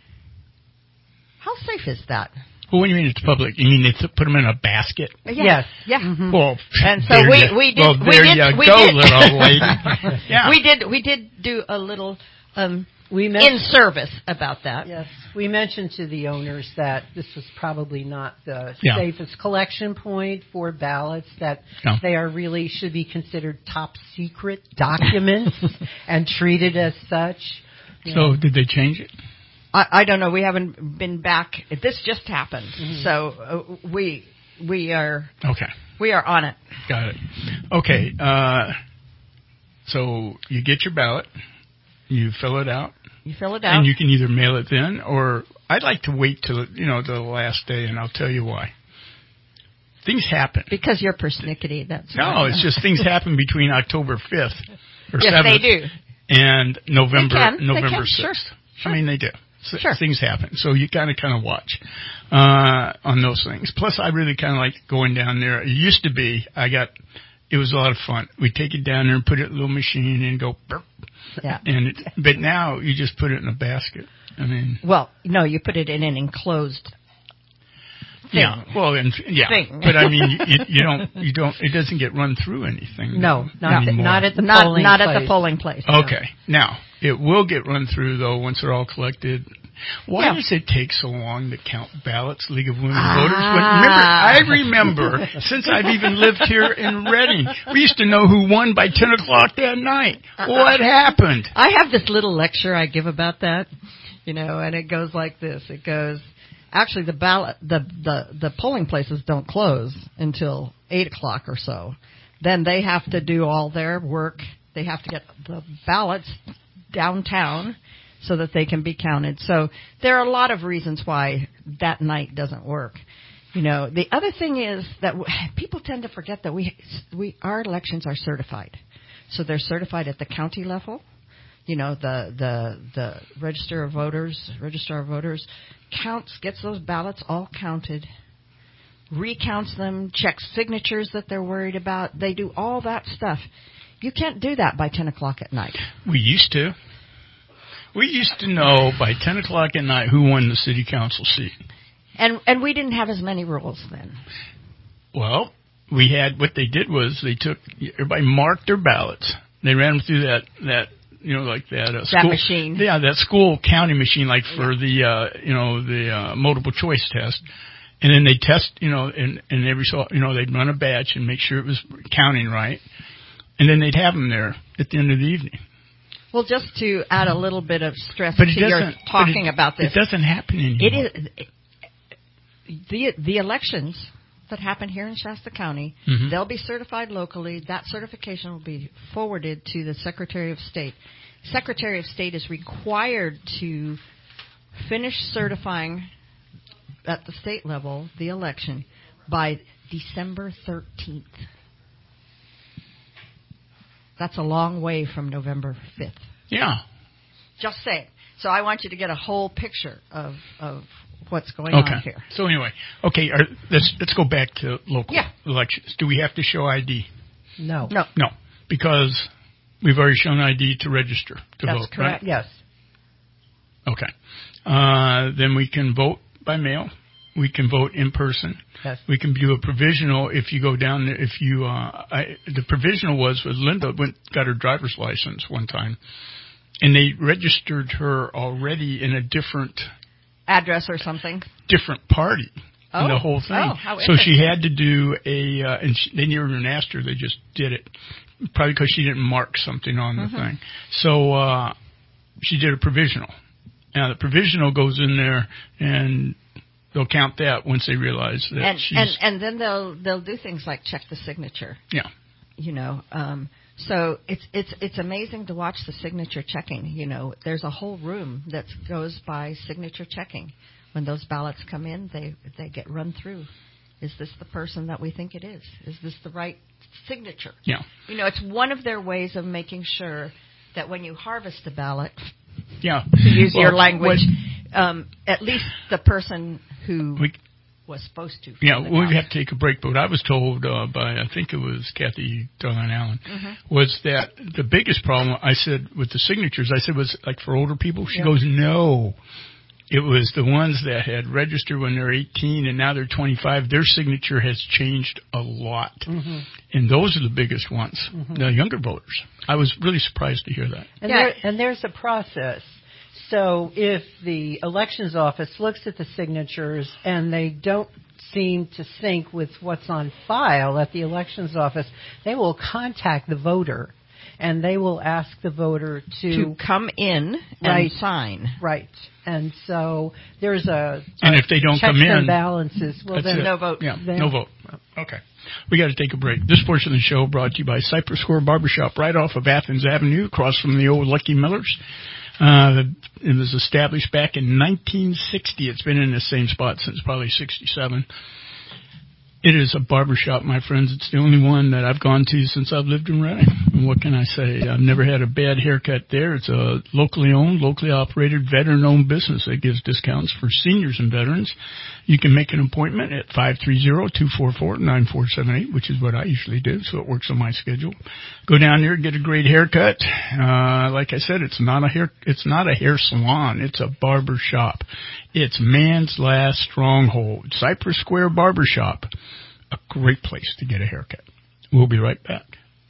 How safe is that? Well, what do you mean it's public? You mean they th- put them in a basket? Yes. Yeah. Mm-hmm. Well, and so there we, you, we did, well, we there did, you we go, did. little lady. Yeah. We did, we did do a little, um, We in mentioned, service about that. yes, we mentioned to the owners that this was probably not the Yeah. safest collection point for ballots, that No. they are really should be considered top secret documents and treated as such. You So know. did they change it? I, I don't know. We haven't been back. This just happened, Mm-hmm. so uh, we we are Okay. we are on it. Got it. Okay. Uh, so you get your ballot, you fill it out, You fill it out. and you can either mail it then, or I'd like to wait till you know the last day, and I'll tell you why. Things happen. Because you're persnickety. That's No, why. it's just things happen between October fifth or Yes, seventh they do. and November They can. They November can. Sure. sixth. I mean, they do. So Sure. Things happen, so you kind of kind of watch uh, on those things. Plus, I really kind of like going down there. It used to be I got it was a lot of fun. We take it down there and put it in a little machine and go. Burp, Yeah. and it, but now you just put it in a basket. I mean, Well, no, you put it in an enclosed thing. yeah. Well, and yeah, Thing. but I mean, you, you don't you don't. It doesn't get run through anything. No, not anymore. not at the not polling not place. at the polling place. Okay. Now, it will get run through, though, once they're all collected. Why Yeah. does it take so long to count ballots, League of Women Ah. Voters? When, remember, I remember, since I've even lived here in Reading, we used to know who won by ten o'clock that night. What happened? I have this little lecture I give about that, you know, and it goes like this. It goes, actually, the ballot, the the the polling places don't close until eight o'clock or so. Then they have to do all their work. They have to get the ballots downtown so that they can be counted. So there are a lot of reasons why that night doesn't work. You know, the other thing is that w- people tend to forget that we we our elections are certified. So they're certified at the county level. You know, the the the register of voters, registrar of voters counts, gets those ballots all counted, recounts them, checks signatures that they're worried about. They do all that stuff. You can't do that by ten o'clock at night. We used to. We used to know by ten o'clock at night who won the city council seat. And and we didn't have as many rules then. Well, we had, what they did was they took, everybody marked their ballots. They ran them through that, that you know, like that. Uh, That school, machine. Yeah, that school counting machine, like for the, uh, you know, the uh, multiple choice test. And then they test, you know, and, and every so, you know, they'd run a batch and make sure it was counting right. And then they'd have them there at the end of the evening. Well, just to add a little bit of stress But to it your doesn't, talking but it, about this. It doesn't happen anymore. It is the the elections that happen here in Shasta County. Mhm. They'll be certified locally. That certification will be forwarded to the Secretary of State. Secretary of State is required to finish certifying at the state level the election by December thirteenth. That's a long way from November fifth. Yeah. Just saying. So I want you to get a whole picture of of what's going Okay. on here. So anyway, okay, are, let's let's go back to local Yeah. elections. Do we have to show I D? No. No. No, because we've already shown I D to register to That's vote, correct. right? Yes. Okay. Uh, then we can vote by mail. We can vote in person. Yes. We can do a provisional if you go down there. If you, uh, I, the provisional was was Linda went got her driver's license one time, and they registered her already in a different address or something. Different party. Oh. The whole thing. Oh, how so she had to do a, uh, and she, they never even asked her. They just did it, probably because she didn't mark something on the Mm-hmm. thing. So uh, she did a provisional. Now the provisional goes in there, and they'll count that once they realize that And she's. and and then they'll they'll do things like check the signature. Yeah. You know. Um, So it's it's it's amazing to watch the signature checking. You know, there's a whole room that goes by signature checking. When those ballots come in, they they get run through. Is this the person that we think it is? Is this the right signature? Yeah. You know, it's one of their ways of making sure that when you harvest a ballot, yeah, to use well, your language, what, um, at least the person who we, was supposed to. Yeah, well, we have to take a break, but what I was told uh, by, I think it was Kathy Darlene Allen, mm-hmm. was that the biggest problem, I said, with the signatures, I said, was like for older people. She yeah. goes, no. It was the ones that had registered when they're eighteen and now they're twenty-five. Their signature has changed a lot. Mm-hmm. And those are the biggest ones, mm-hmm. the younger voters. I was really surprised to hear that. And, yeah. there, and there's a process. So if the elections office looks at the signatures and they don't seem to sync with what's on file at the elections office, they will contact the voter and they will ask the voter to, to come in right, and sign. Right. And so there's a, and a if they don't checks come in, and balances. Well, then it. no vote. Yeah, then, no vote. Okay. We got to take a break. This portion of the show brought to you by Cypress Square Barbershop right off of Athens Avenue, across from the old Lucky Millers. Uh, it was established back in nineteen sixty. It's been in the same spot since probably sixty-seven. It is a barbershop, my friends. It's the only one that I've gone to since I've lived in Reading. And what can I say? I've never had a bad haircut there. It's a locally owned, locally operated, veteran-owned business that gives discounts for seniors and veterans. You can make an appointment at five three zero, two four four, nine four seven eight, which is what I usually do, so it works on my schedule. Go down there, get a great haircut. Uh, like I said, it's not a hair, it's not a hair salon. It's a barber shop. It's man's last stronghold. Cypress Square Barbershop. A great place to get a haircut. We'll be right back.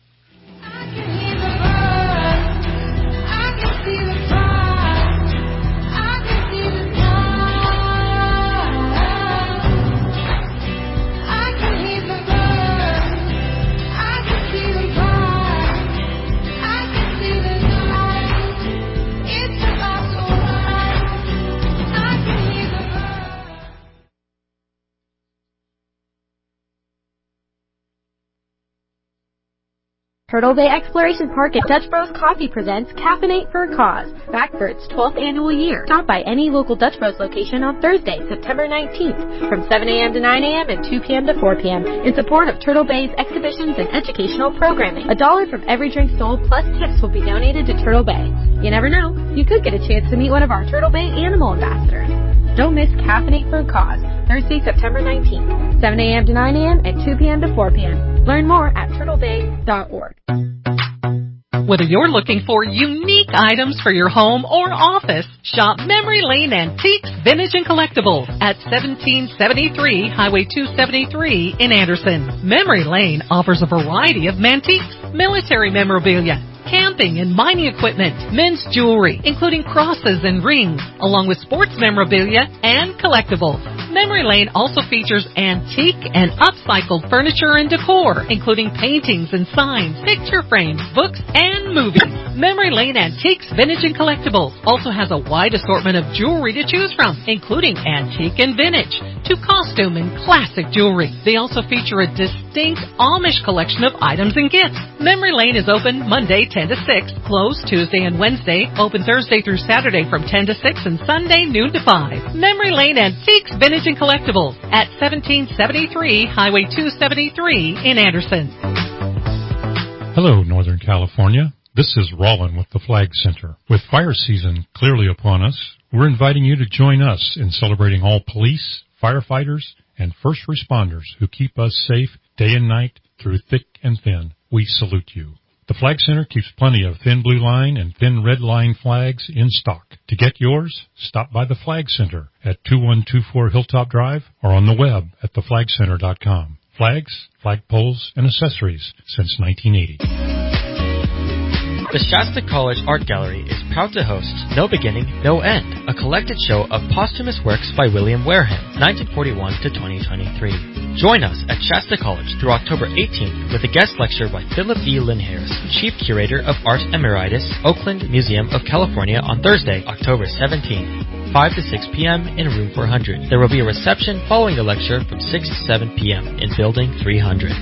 Turtle Bay Exploration Park and Dutch Bros Coffee presents Caffeinate for a Cause, back for its twelfth annual year. Stop by any local Dutch Bros location on Thursday, September nineteenth, from seven a.m. to nine a.m. and two p.m. to four p.m. in support of Turtle Bay's exhibitions and educational programming. A dollar from every drink sold plus tips will be donated to Turtle Bay. You never know, you could get a chance to meet one of our Turtle Bay animal ambassadors. Don't miss Caffeinate for a Cause, Thursday, September nineteenth, seven a.m. to nine a.m. and two p.m. to four p.m. Learn more at turtle bay dot org. Whether you're looking for unique items for your home or office, shop Memory Lane Antiques, Vintage, and Collectibles at seventeen seventy-three Highway two seventy-three in Anderson. Memory Lane offers a variety of antiques, military memorabilia, camping and mining equipment, men's jewelry, including crosses and rings, along with sports memorabilia and collectibles. Memory Lane also features antique and upcycled furniture and decor, including paintings and signs, picture frames, books, and movies. Memory Lane Antiques, Vintage, and Collectibles also has a wide assortment of jewelry to choose from, including antique and vintage, to costume and classic jewelry. They also feature a distinct Amish collection of items and gifts. Memory Lane is open Monday ten to six, closed Tuesday and Wednesday, open Thursday through Saturday from ten to six, and Sunday noon to five. Memory Lane Antiques, Vintage, and Collectibles at seventeen seventy-three Highway two seventy-three in Anderson. Hello, Northern California. This is Rollin with the Flag Center. With fire season clearly upon us, we're inviting you to join us in celebrating all police, firefighters, and first responders who keep us safe day and night through thick and thin. We salute you. The Flag Center keeps plenty of thin blue line and thin red line flags in stock. To get yours, stop by the Flag Center at two one two four Hilltop Drive or on the web at the flag center dot com. Flags, flagpoles, and accessories since nineteen eighty. The Shasta College Art Gallery is proud to host No Beginning, No End, a collected show of posthumous works by William Wareham, nineteen forty-one to twenty twenty-three. Join us at Shasta College through October eighteenth with a guest lecture by Philip E. Lynn Harris, Chief Curator of Art Emeritus, Oakland Museum of California on Thursday, October seventeenth. five to six p.m. in room four hundred. There will be a reception following the lecture from six to seven p.m. in building three hundred.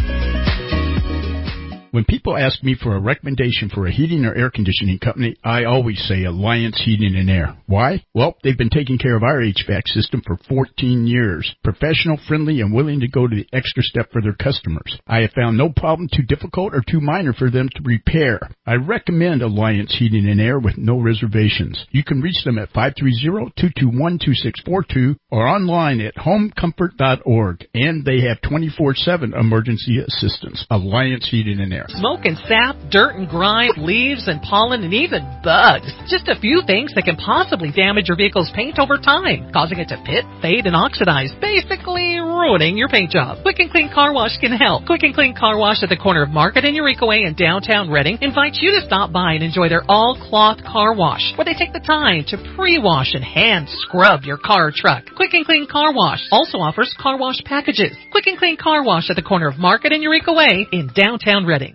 When people ask me for a recommendation for a heating or air conditioning company, I always say Alliance Heating and Air. Why? Well, they've been taking care of our H V A C system for fourteen years. Professional, friendly, and willing to go to the extra step for their customers. I have found no problem too difficult or too minor for them to repair. I recommend Alliance Heating and Air with no reservations. You can reach them at five three zero, two two one, two six four two or online at home comfort dot org. And they have twenty-four seven emergency assistance. Alliance Heating and Air. Smoke and sap, dirt and grime, leaves and pollen, and even bugs. Just a few things that can possibly damage your vehicle's paint over time, causing it to pit, fade, and oxidize, basically ruining your paint job. Quick and Clean Car Wash can help. Quick and Clean Car Wash at the corner of Market and Eureka Way in downtown Redding invites you to stop by and enjoy their all-cloth car wash, where they take the time to pre-wash and hand scrub your car or truck. Quick and Clean Car Wash also offers car wash packages. Quick and Clean Car Wash at the corner of Market and Eureka Way in downtown Redding.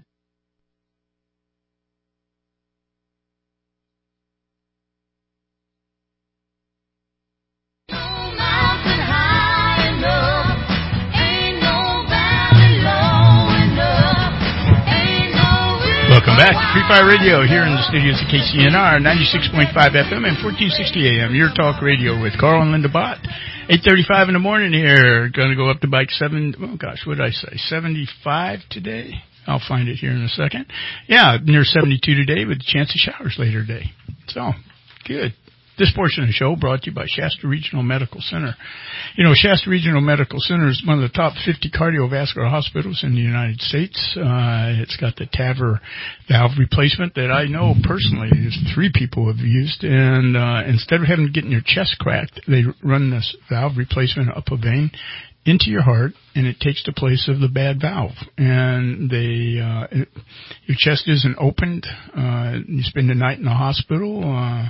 Welcome back to Free Fire Radio here in the studios of K C N R, ninety-six point five F M and fourteen sixty A M. Your talk radio with Carl and Linda Bott. eight thirty-five in the morning here. Going to go up to bike seven. Oh gosh, what did I say? seventy-five today. I'll find it here in a second. Yeah, near seventy-two today with a chance of showers later today. So good. This portion of the show brought to you by Shasta Regional Medical Center. You know, Shasta Regional Medical Center is one of the top fifty cardiovascular hospitals in the United States. Uh, it's got the TAVR valve replacement that I know personally is three people have used. And uh, instead of having to get in your chest cracked, they run this valve replacement up a vein into your heart, and it takes the place of the bad valve. And they, uh, it, your chest isn't opened. Uh, you spend the night in the hospital. Uh,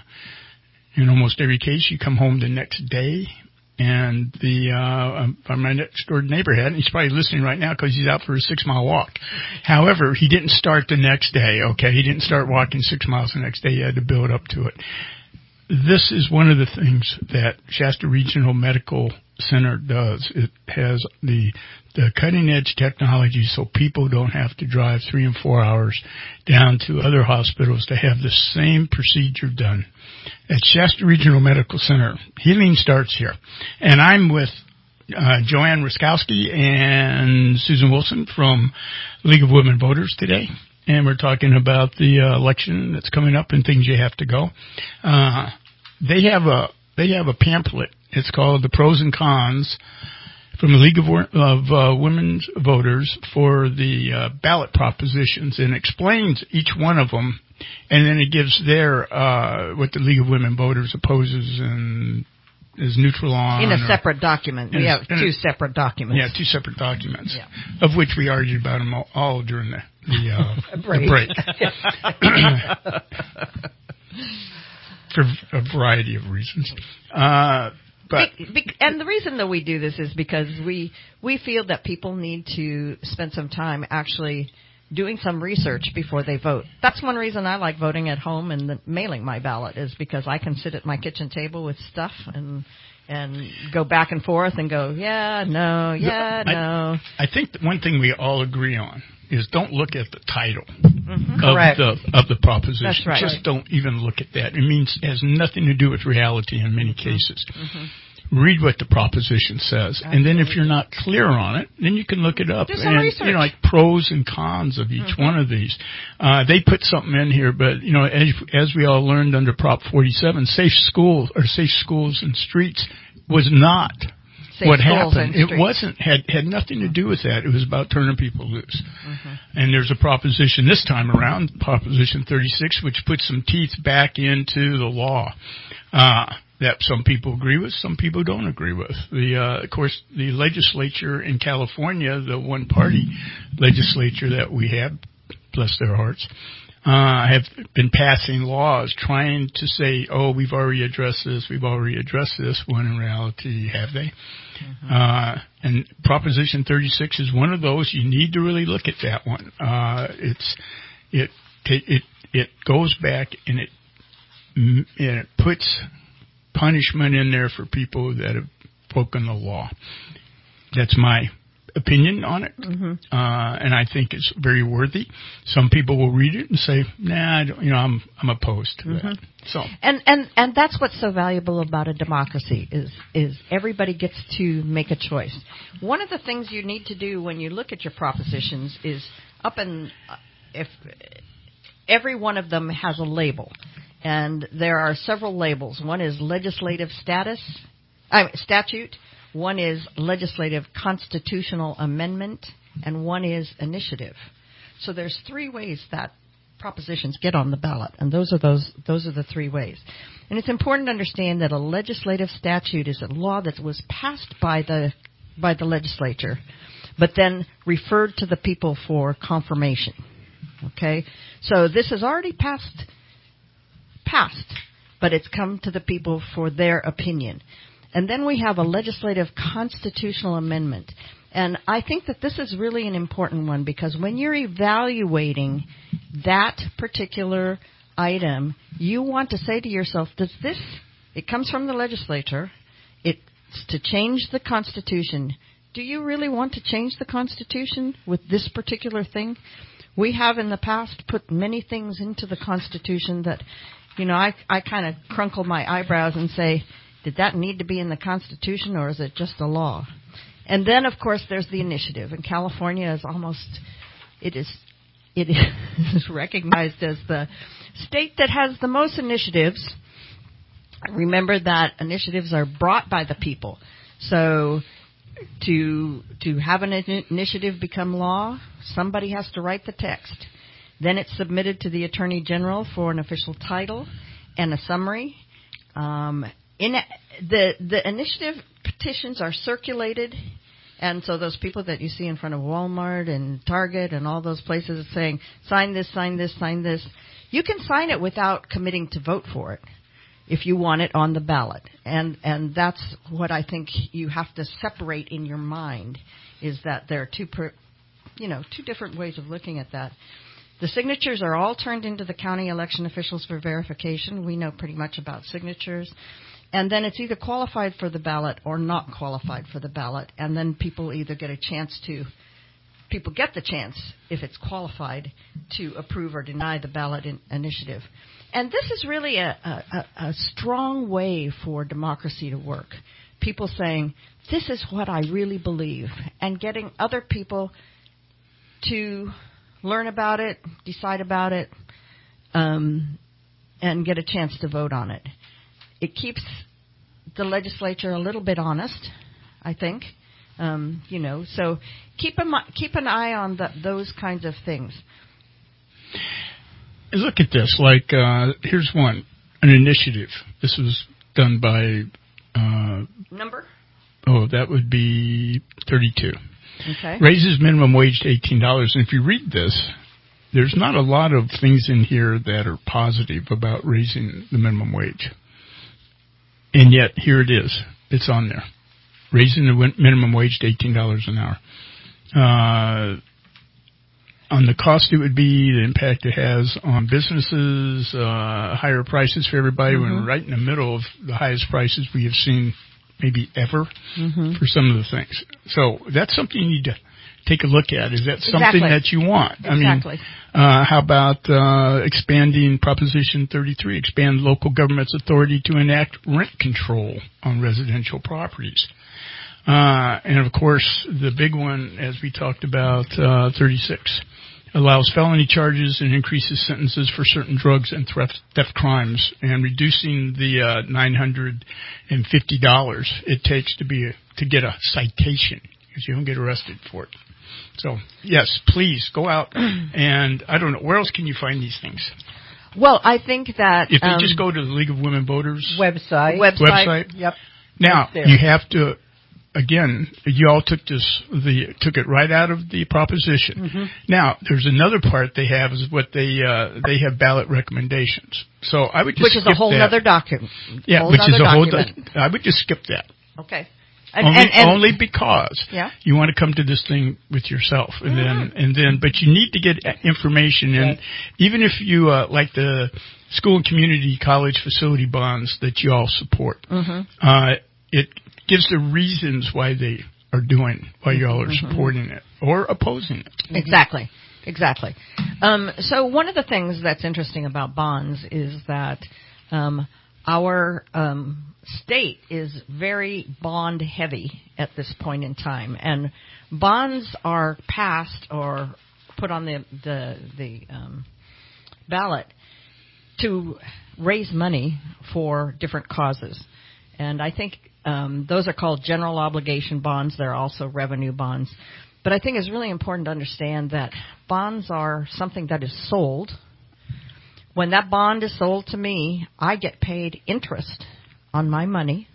In almost every case, you come home the next day, and the uh, my next door neighbor had, and he's probably listening right now because he's out for a six-mile walk. However, he didn't start the next day, okay? He didn't start walking six miles the next day. He had to build up to it. This is one of the things that Shasta Regional Medical Center does. It has the the cutting-edge technology so people don't have to drive three and four hours down to other hospitals to have the same procedure done. At Shasta Regional Medical Center, healing starts here. And I'm with uh, Joanne Ruskowski and Susan Wilson from League of Women Voters today. And we're talking about the uh, election that's coming up and things you have to go. Uh, they have a they have a pamphlet. It's called The Pros and Cons from the League of, of uh, Women's Voters for the uh, ballot propositions, and explains each one of them, and then it gives their uh, what the League of Women Voters opposes and is neutral on. In a or, separate document. We have two a, separate documents. Yeah, two separate documents, yeah. Of which we argued about them all, all during the, the, uh, break. the break. For a variety of reasons. Uh, But, be, be, and the reason that we do this is because we we feel that people need to spend some time actually doing some research before they vote. That's one reason I like voting at home and the, mailing my ballot is because I can sit at my kitchen table with stuff and and go back and forth and go, yeah, no, yeah, I, no. I think that one thing we all agree on is don't look at the title mm-hmm. of Correct. the of the proposition. That's right. Just don't even look at that. It means it has nothing to do with reality in many mm-hmm. cases. Mm-hmm. Read what the proposition says, Absolutely. And then if you're not clear on it, then you can look it up. Do some and research. You know, like pros and cons of each mm-hmm. one of these. Uh, they put something in here, but you know, as as we all learned under Prop forty-seven, safe schools or safe schools and streets was not safe what happened. It wasn't had had nothing to do with that. It was about turning people loose. Mm-hmm. And there's a proposition this time around, Proposition thirty-six, which puts some teeth back into the law. Uh, that some people agree with, some people don't agree with. The, uh, of course, the legislature in California, the one-party legislature that we have, bless their hearts, uh, have been passing laws trying to say, oh, we've already addressed this, we've already addressed this, when in reality, have they? Mm-hmm. Uh, and Proposition thirty-six is one of those. You need to really look at that one. Uh, it's, it, it, it goes back and it, and it puts punishment in there for people that have broken the law. That's my opinion on it, mm-hmm. uh, and I think it's very worthy. Some people will read it and say, "Nah, I don't, you know, I'm I'm opposed to mm-hmm. that." So, and and and that's what's so valuable about a democracy is is everybody gets to make a choice. One of the things you need to do when you look at your propositions is up in uh, if every one of them has a label, and there are several labels. One is legislative status, I mean, statute. One is legislative constitutional amendment, and one is initiative. So there's three ways that propositions get on the ballot, and those are those those are the three ways. And it's important to understand that a legislative statute is a law that was passed by the by the legislature, but then referred to the people for confirmation. Okay, so this has already passed passed, but it's come to the people for their opinion. And then we have a legislative constitutional amendment. And I think that this is really an important one because when you're evaluating that particular item, you want to say to yourself, does this, it comes from the legislature, it's to change the Constitution. Do you really want to change the Constitution with this particular thing? We have in the past put many things into the Constitution that, you know, I, I kind of crunkle my eyebrows and say, did that need to be in the Constitution, or is it just a law? And then, of course, there's the initiative. And California is almost, it is, it is recognized as the state that has the most initiatives. Remember that initiatives are brought by the people. So to to have an initiative become law, somebody has to write the text. Then it's submitted to the Attorney General for an official title and a summary. Um, In the the initiative petitions are circulated, and so those people that you see in front of Walmart and Target and all those places saying, sign this, sign this, sign this, you can sign it without committing to vote for it if you want it on the ballot. And and that's what I think you have to separate in your mind, is that there are two, per, you know, two different ways of looking at that. The signatures are all turned into the county election officials for verification. We know pretty much about signatures. And then it's either qualified for the ballot or not qualified for the ballot. And then people either get a chance to, people get the chance, if it's qualified, to approve or deny the ballot in initiative. And this is really a, a, a strong way for democracy to work. People saying, this is what I really believe, and getting other people to learn about it, decide about it, um, and get a chance to vote on it. It keeps the legislature a little bit honest, I think. Um, you know, so keep a, keep an eye on the, those kinds of things. Look at this. Like, uh, here's one, an initiative. This was done by... Uh, Number? Oh, that would be thirty-two. Okay. Raises minimum wage to eighteen dollars. And if you read this, there's not a lot of things in here that are positive about raising the minimum wage. And yet, here it is. It's on there. Raising the minimum wage to eighteen dollars an hour. Uh, on the cost it would be, the impact it has on businesses, uh, higher prices for everybody. Mm-hmm. When we're right in the middle of the highest prices we have seen maybe ever mm-hmm. for some of the things. So that's something you need to take a look at. Is that something exactly. that you want? Exactly. I mean, uh, how about uh, expanding Proposition thirty-three, expand local government's authority to enact rent control on residential properties? Uh, and, of course, the big one, as we talked about, uh, thirty-six, allows felony charges and increases sentences for certain drugs and theft, theft crimes, and reducing the uh, nine hundred fifty dollars it takes to be a, to get a citation, because you don't get arrested for it. So, yes, please go out and, I don't know, where else can you find these things? Well, I think that... If you um, just go to the League of Women Voters website. Website. website. Yep. Now, you have to again, you all took this, the took it right out of the proposition. Mm-hmm. Now, there's another part they have is what they uh, they have ballot recommendations. So I would just which is skip a whole that. other document. Yeah, whole which is a whole. document. Do- I would just skip that. Okay. And, only, and, and, only because yeah. you want to come to this thing with yourself, and then and then, but you need to get information, and right. even if you uh, like the school and community college facility bonds that you all support, mm-hmm. uh, it gives the reasons why they are doing, why you all are mm-hmm. supporting it or opposing it. Exactly, exactly. Um, so one of the things that's interesting about bonds is that um, our um, state is very bond heavy at this point in time, and bonds are passed or put on the the, the um, ballot to raise money for different causes. And I think um, those are called general obligation bonds. They're also revenue bonds. But I think it's really important to understand that bonds are something that is sold. When that bond is sold to me, I get paid interest on my money.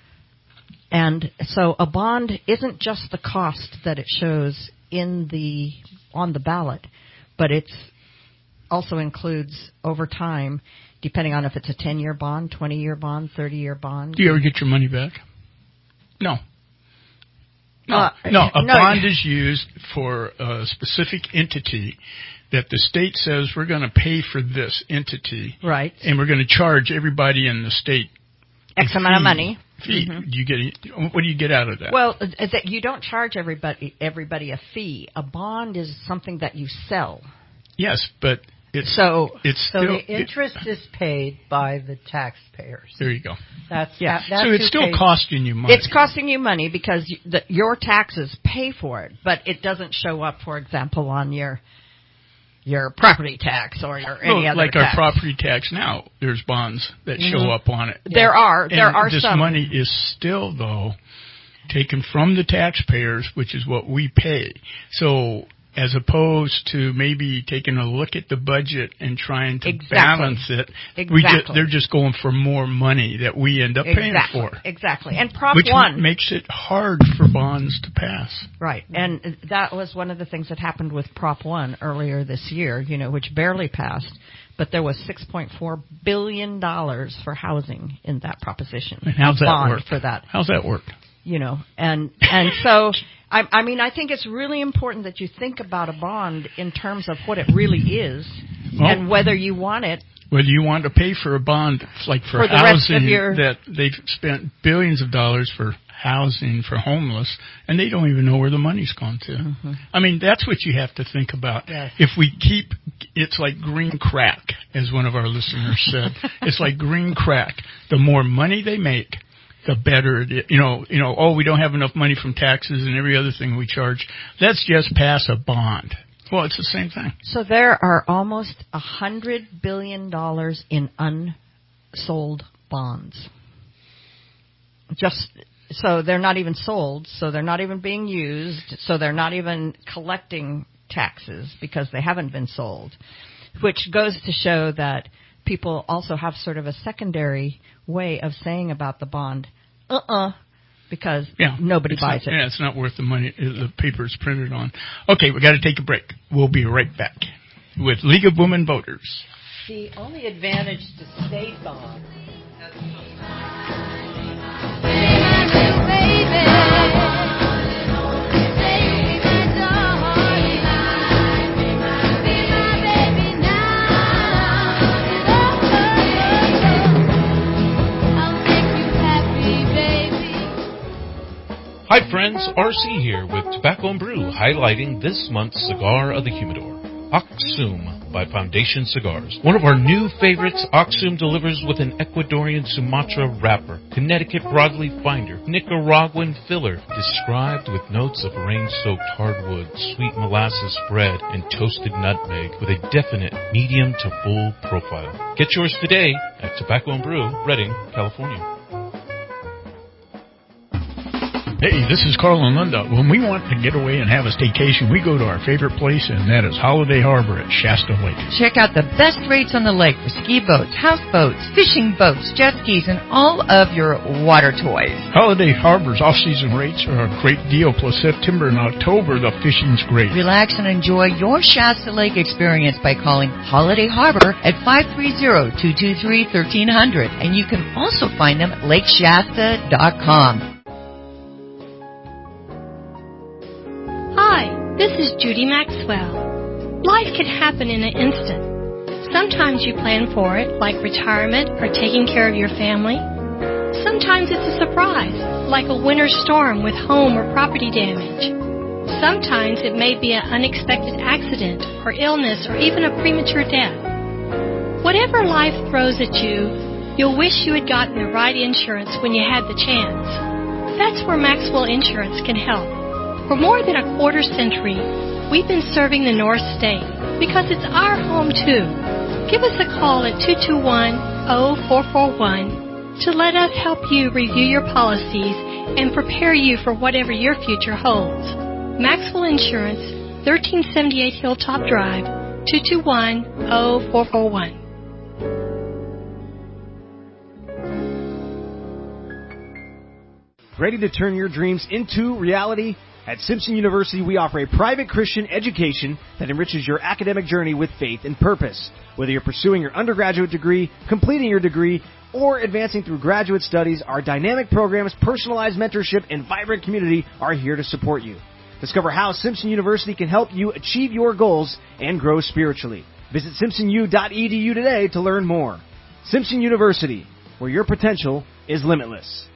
And so a bond isn't just the cost that it shows in the on the ballot, but it's also includes over time, depending on if it's a ten-year bond, twenty-year bond, thirty-year bond. Do you ever get your money back? No. No, Uh, no. A no. bond is used for a specific entity that the state says we're going to pay for this entity. Right. And we're going to charge everybody in the state X amount of money. Fee. Mm-hmm. Do you get? What do you get out of that? Well, uh, that you don't charge everybody everybody a fee. A bond is something that you sell. Yes, but it's so it's so still, the interest it, is paid by the taxpayers. There you go. That's yeah. That, that's so it's still pays. costing you money. It's costing you money because you, the, your taxes pay for it, but it doesn't show up, for example, on your your property tax or your any well, other like tax. our property tax now. There's bonds that mm-hmm. show up on it. There are there and are this some. money is still though taken from the taxpayers, which is what we pay. So as opposed to maybe taking a look at the budget and trying to exactly. balance it, exactly. we just, they're just going for more money that we end up paying exactly. for. Exactly. And Prop Which one makes it hard for bonds to pass. Right. And that was one of the things that happened with Prop one earlier this year, you know, which barely passed. But there was six point four billion dollars for housing in that proposition. And how's that bond work? For that. How's that work? You know, and and so I, I mean, I think it's really important that you think about a bond in terms of what it really is well, and whether you want it. Whether you want to pay for a bond, like for, for the housing, rest of your... that they've spent billions of dollars for housing for homeless, and they don't even know where the money's gone to. Mm-hmm. I mean, that's what you have to think about. Yes. If we keep, it's like green crack, as one of our listeners said. It's like green crack. The more money they make, the better it is. You know, you know, oh, we don't have enough money from taxes and every other thing we charge. Let's just pass a bond. Well, it's the same thing. So there are almost a hundred billion dollars in unsold bonds. Just so they're not even sold, so they're not even being used, so they're not even collecting taxes because they haven't been sold, which goes to show that people also have sort of a secondary way of saying about the bond, uh-uh, because yeah, nobody buys not, it. Yeah, it's not worth the money the paper's printed on. Okay, we got to take a break. We'll be right back with League of Women Voters. The only advantage to state bonds. Hi friends, R C here with Tobacco and Brew, highlighting this month's cigar of the humidor, Oxum by Foundation Cigars. One of our new favorites, Oxum delivers with an Ecuadorian Sumatra wrapper, Connecticut broadleaf binder, Nicaraguan filler, described with notes of rain-soaked hardwood, sweet molasses spread, and toasted nutmeg, with a definite medium to full profile. Get yours today at Tobacco and Brew, Redding, California. Hey, this is Carl and Linda. When we want to get away and have a staycation, we go to our favorite place, and that is Holiday Harbor at Shasta Lake. Check out the best rates on the lake for ski boats, houseboats, fishing boats, jet skis, and all of your water toys. Holiday Harbor's off-season rates are a great deal, plus September and October, the fishing's great. Relax and enjoy your Shasta Lake experience by calling Holiday Harbor at five three zero, two two three, one three zero zero, and you can also find them at lake shasta dot com. Hi, this is Judy Maxwell. Life can happen in an instant. Sometimes you plan for it, like retirement or taking care of your family. Sometimes it's a surprise, like a winter storm with home or property damage. Sometimes it may be an unexpected accident or illness or even a premature death. Whatever life throws at you, you'll wish you had gotten the right insurance when you had the chance. That's where Maxwell Insurance can help. For more than a quarter century, we've been serving the North State because it's our home too. Give us a call at two two one, zero four four one to let us help you review your policies and prepare you for whatever your future holds. Maxwell Insurance, thirteen seventy-eight Hilltop Drive, two two one, zero four four one. Ready to turn your dreams into reality? At Simpson University, we offer a private Christian education that enriches your academic journey with faith and purpose. Whether you're pursuing your undergraduate degree, completing your degree, or advancing through graduate studies, our dynamic programs, personalized mentorship, and vibrant community are here to support you. Discover how Simpson University can help you achieve your goals and grow spiritually. Visit simpson u dot e d u today to learn more. Simpson University, where your potential is limitless.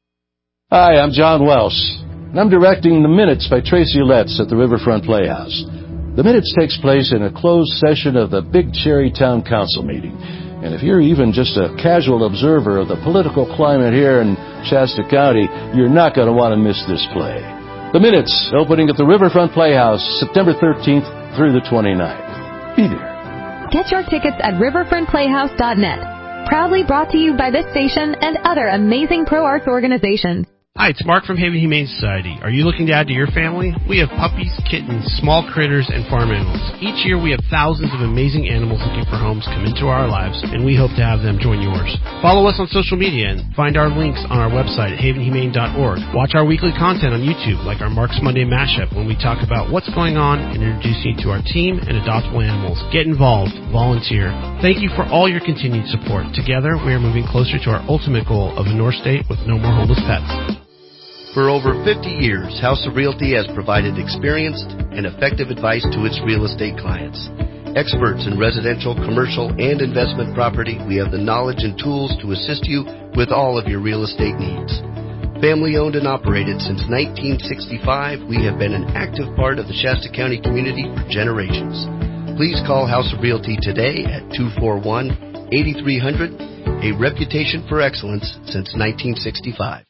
Hi, I'm John Welsh, and I'm directing The Minutes by Tracy Letts at the Riverfront Playhouse. The Minutes takes place in a closed session of the Big Cherry Town Council meeting. And if you're even just a casual observer of the political climate here in Shasta County, you're not going to want to miss this play. The Minutes, opening at the Riverfront Playhouse, September thirteenth through the twenty-ninth. Be there. Get your tickets at riverfront playhouse dot net. Proudly brought to you by this station and other amazing pro-arts organizations. Hi, it's Mark from Haven Humane Society. Are you looking to add to your family? We have puppies, kittens, small critters, and farm animals. Each year we have thousands of amazing animals looking for homes come into our lives, and we hope to have them join yours. Follow us on social media and find our links on our website at haven humane dot org. Watch our weekly content on YouTube, like our Mark's Monday Mashup, when we talk about what's going on and introduce you to our team and adoptable animals. Get involved. Volunteer. Thank you for all your continued support. Together, we are moving closer to our ultimate goal of a North State with no more homeless pets. For over fifty years, House of Realty has provided experienced and effective advice to its real estate clients. Experts in residential, commercial, and investment property, we have the knowledge and tools to assist you with all of your real estate needs. Family owned and operated since nineteen sixty-five, we have been an active part of the Shasta County community for generations. Please call House of Realty today at two four one, eight three zero zero, a reputation for excellence since nineteen sixty-five.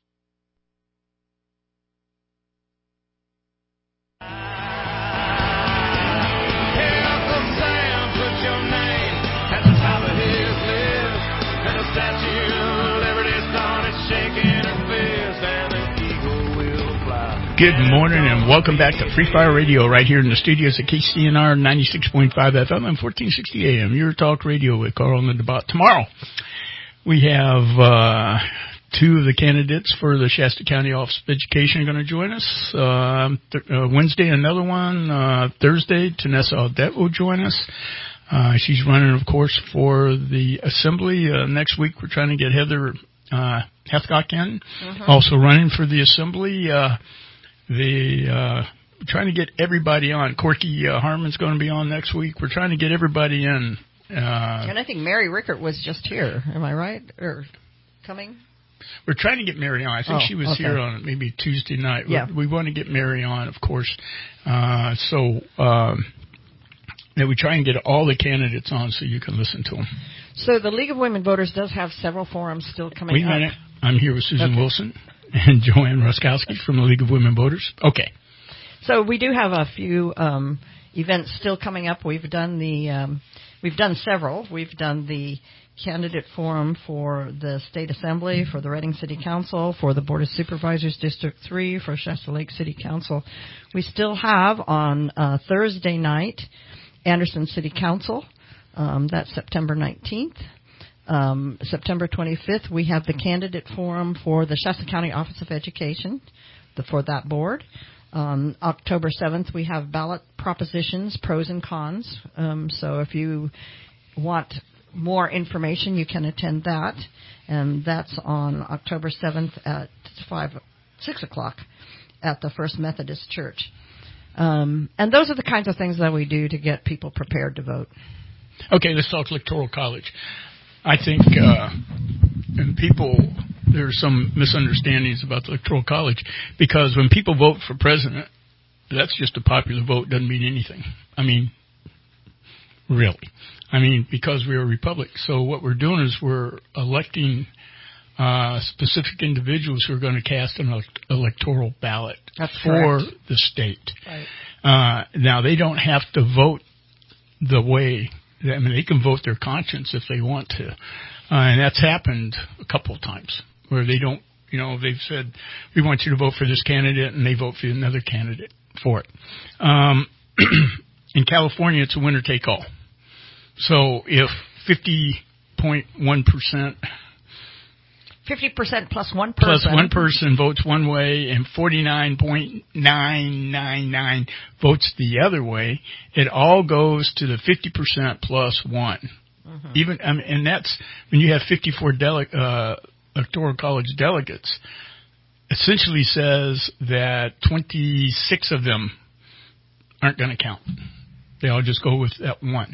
Good morning and welcome back to Free Fire Radio right here in the studios at K C N R ninety-six point five F M and fourteen sixty A M. Your talk radio with Carl and Linda Bott. Tomorrow we have uh, two of the candidates for the Shasta County Office of Education going to join us. Uh, th- uh, Wednesday another one. Uh, Thursday Tanessa Audette will join us. Uh, she's running, of course, for the Assembly. Uh, next week we're trying to get Heather uh, Hathcock in, mm-hmm. also running for the Assembly. Uh, The uh, we're trying to get everybody on. Corky uh, Harmon's going to be on next week. We're trying to get everybody in. Uh, and I think Mary Rickert was just here. Am I right? Or coming? We're trying to get Mary on. I think oh, she was okay. here on maybe Tuesday night. Yeah. We, we want to get Mary on, of course. Uh, so um, that we try and get all the candidates on so you can listen to them. So the League of Women Voters does have several forums still coming Wait a up. minute. I'm here with Susan okay. Wilson and Joanne Ruskowski from the League of Women Voters. Okay. So we do have a few um, events still coming up. We've done the um, we've done several. We've done the candidate forum for the State Assembly, for the Reading City Council, for the Board of Supervisors District three, for Shasta Lake City Council. We still have on uh, Thursday night Anderson City Council. Um, that's September nineteenth. Um, September twenty-fifth, we have the candidate forum for the Shasta County Office of Education the, for that board. Um, October seventh, we have ballot propositions, pros and cons. Um, so if you want more information, you can attend that. And that's on October seventh at five, six o'clock at the First Methodist Church. Um, and those are the kinds of things that we do to get people prepared to vote. Okay, let's talk Electoral College. I think uh, and people, there are some misunderstandings about the Electoral College, because when people vote for president, that's just a popular vote, doesn't mean anything. I mean, really. I mean, because we're a republic. So what we're doing is we're electing uh, specific individuals who are going to cast an elect- electoral ballot That's for correct. the state. Right. Uh, now, they don't have to vote the way, I mean, they can vote their conscience if they want to. Uh, and that's happened a couple of times where they don't, you know, they've said, we want you to vote for this candidate, and they vote for another candidate for it. Um, in California, it's a winner take all. So if fifty point one percent fifty percent plus one person. Plus one person votes one way and forty-nine point nine nine nine votes the other way, it all goes to the fifty percent plus one. Mm-hmm. Even, I mean, and that's when you have fifty-four dele- uh, Electoral College delegates, essentially says that twenty-six of them aren't going to count. They all just go with that one.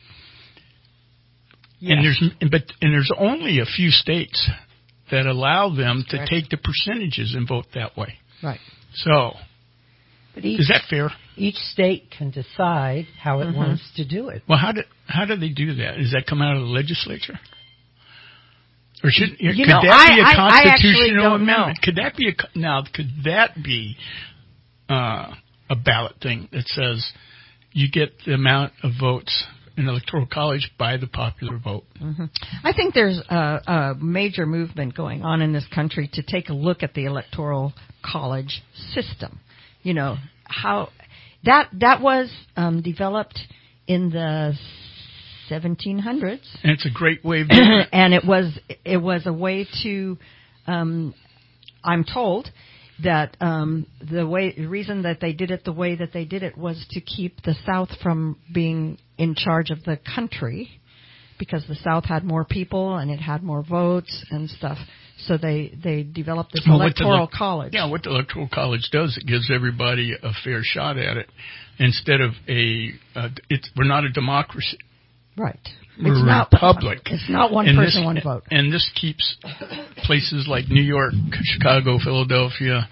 Yes. And there's, but, and there's only a few states that allow them to take the percentages and vote that way. Right. So, but each, is that fair? Each state can decide how it mm-hmm. wants to do it. Well, how do how do they do that? Does that come out of the legislature? Or should you could know, that I, be a I, constitutional I don't amendment? know. Could that be a now? Could that be uh, a ballot thing that says you get the amount of votes in Electoral College by the popular vote? Mm-hmm. I think there's a, a major movement going on in this country to take a look at the Electoral College system. You know how that that was um, developed in the seventeen hundreds, and it's a great way of doing it. And it was it was a way to, um, I'm told, that um, the way the reason that they did it the way that they did it was to keep the South from being in charge of the country, because the South had more people and it had more votes and stuff. So they, they developed this well, electoral the, college. Yeah, what the electoral college does, it gives everybody a fair shot at it instead of a. Uh, it's we're not a democracy. Right. We're it's a not, republic. It's not one and person, this, one vote. And this keeps places like New York, Chicago, Philadelphia,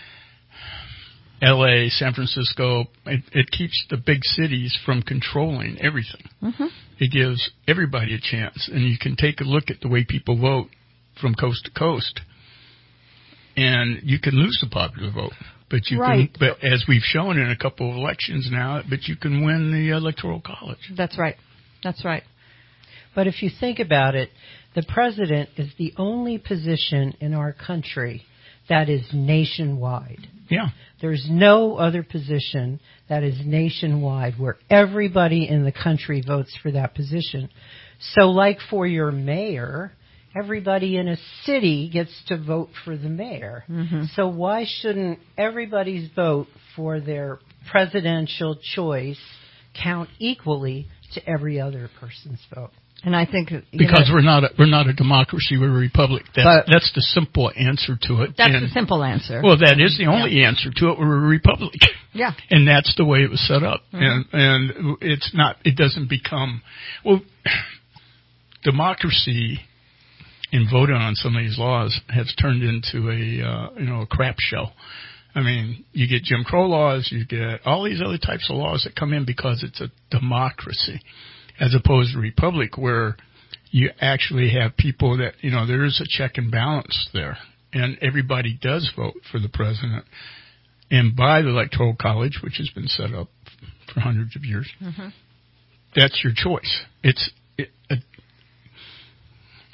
L A, San Francisco, it, it keeps the big cities from controlling everything. Mm-hmm. It gives everybody a chance. And you can take a look at the way people vote from coast to coast, and you can lose the popular vote. But you right. can, but as we've shown in a couple of elections now, but you can win the Electoral College. That's right. That's right. But if you think about it, the president is the only position in our country that is nationwide. Yeah. There's no other position that is nationwide where everybody in the country votes for that position. So like for your mayor, everybody in a city gets to vote for the mayor. Mm-hmm. So why shouldn't everybody's vote for their presidential choice count equally to every other person's vote? And I think because know, we're not a, we're not a democracy, we're a republic. That's, that's the simple answer to it. That's and, the simple answer. Well, that is the only yeah. answer to it. We're a republic. Yeah. And that's the way it was set up. Mm-hmm. And and it's not. It doesn't become well. Democracy in voting on some of these laws has turned into a uh, you know a crap show. I mean, you get Jim Crow laws, you get all these other types of laws that come in because it's a democracy, as opposed to a republic where you actually have people that, you know, there is a check and balance there, and everybody does vote for the president. And by the Electoral College, which has been set up for hundreds of years, mm-hmm. that's your choice. It's it, a,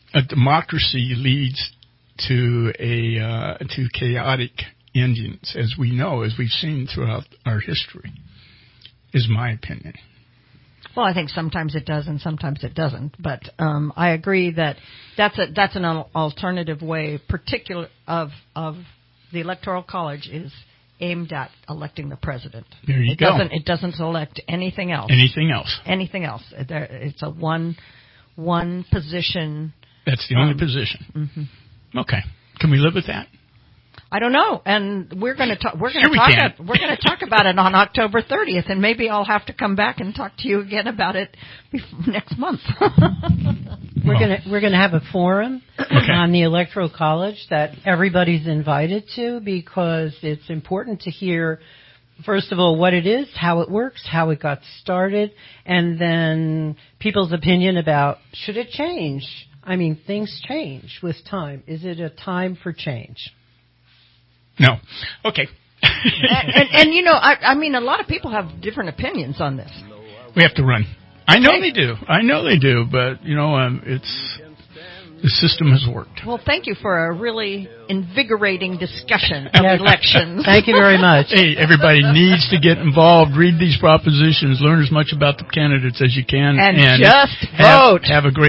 a democracy leads to a uh, to chaotic endings, as we know, as we've seen throughout our history, is my opinion. Well, I think sometimes it does and sometimes it doesn't. But um, I agree that that's a that's an alternative way, particular of of the Electoral College is aimed at electing the president. There you it go. Doesn't, it doesn't elect anything else. Anything else. Anything else. There, it's a one one position. That's the only um, position. Mm-hmm. Okay. Can we live with that? I don't know, and we're going to talk. We're going Sure to talk. we can. At, we're going to talk about it on October thirtieth, and maybe I'll have to come back and talk to you again about it next month. We're going to we're going to have a forum okay. on the Electoral College that everybody's invited to, because it's important to hear, first of all, what it is, how it works, how it got started, and then people's opinion about should it change. I mean, things change with time. Is it a time for change? No. Okay. and, and, and, you know, I, I mean, a lot of people have different opinions on this. We have to run. I know okay. they do. I know they do, but, you know, um, it's the system has worked. Well, thank you for a really invigorating discussion of yes. elections. Thank you very much. Hey, everybody needs to get involved, read these propositions, learn as much about the candidates as you can. And, and just have, vote. Have a great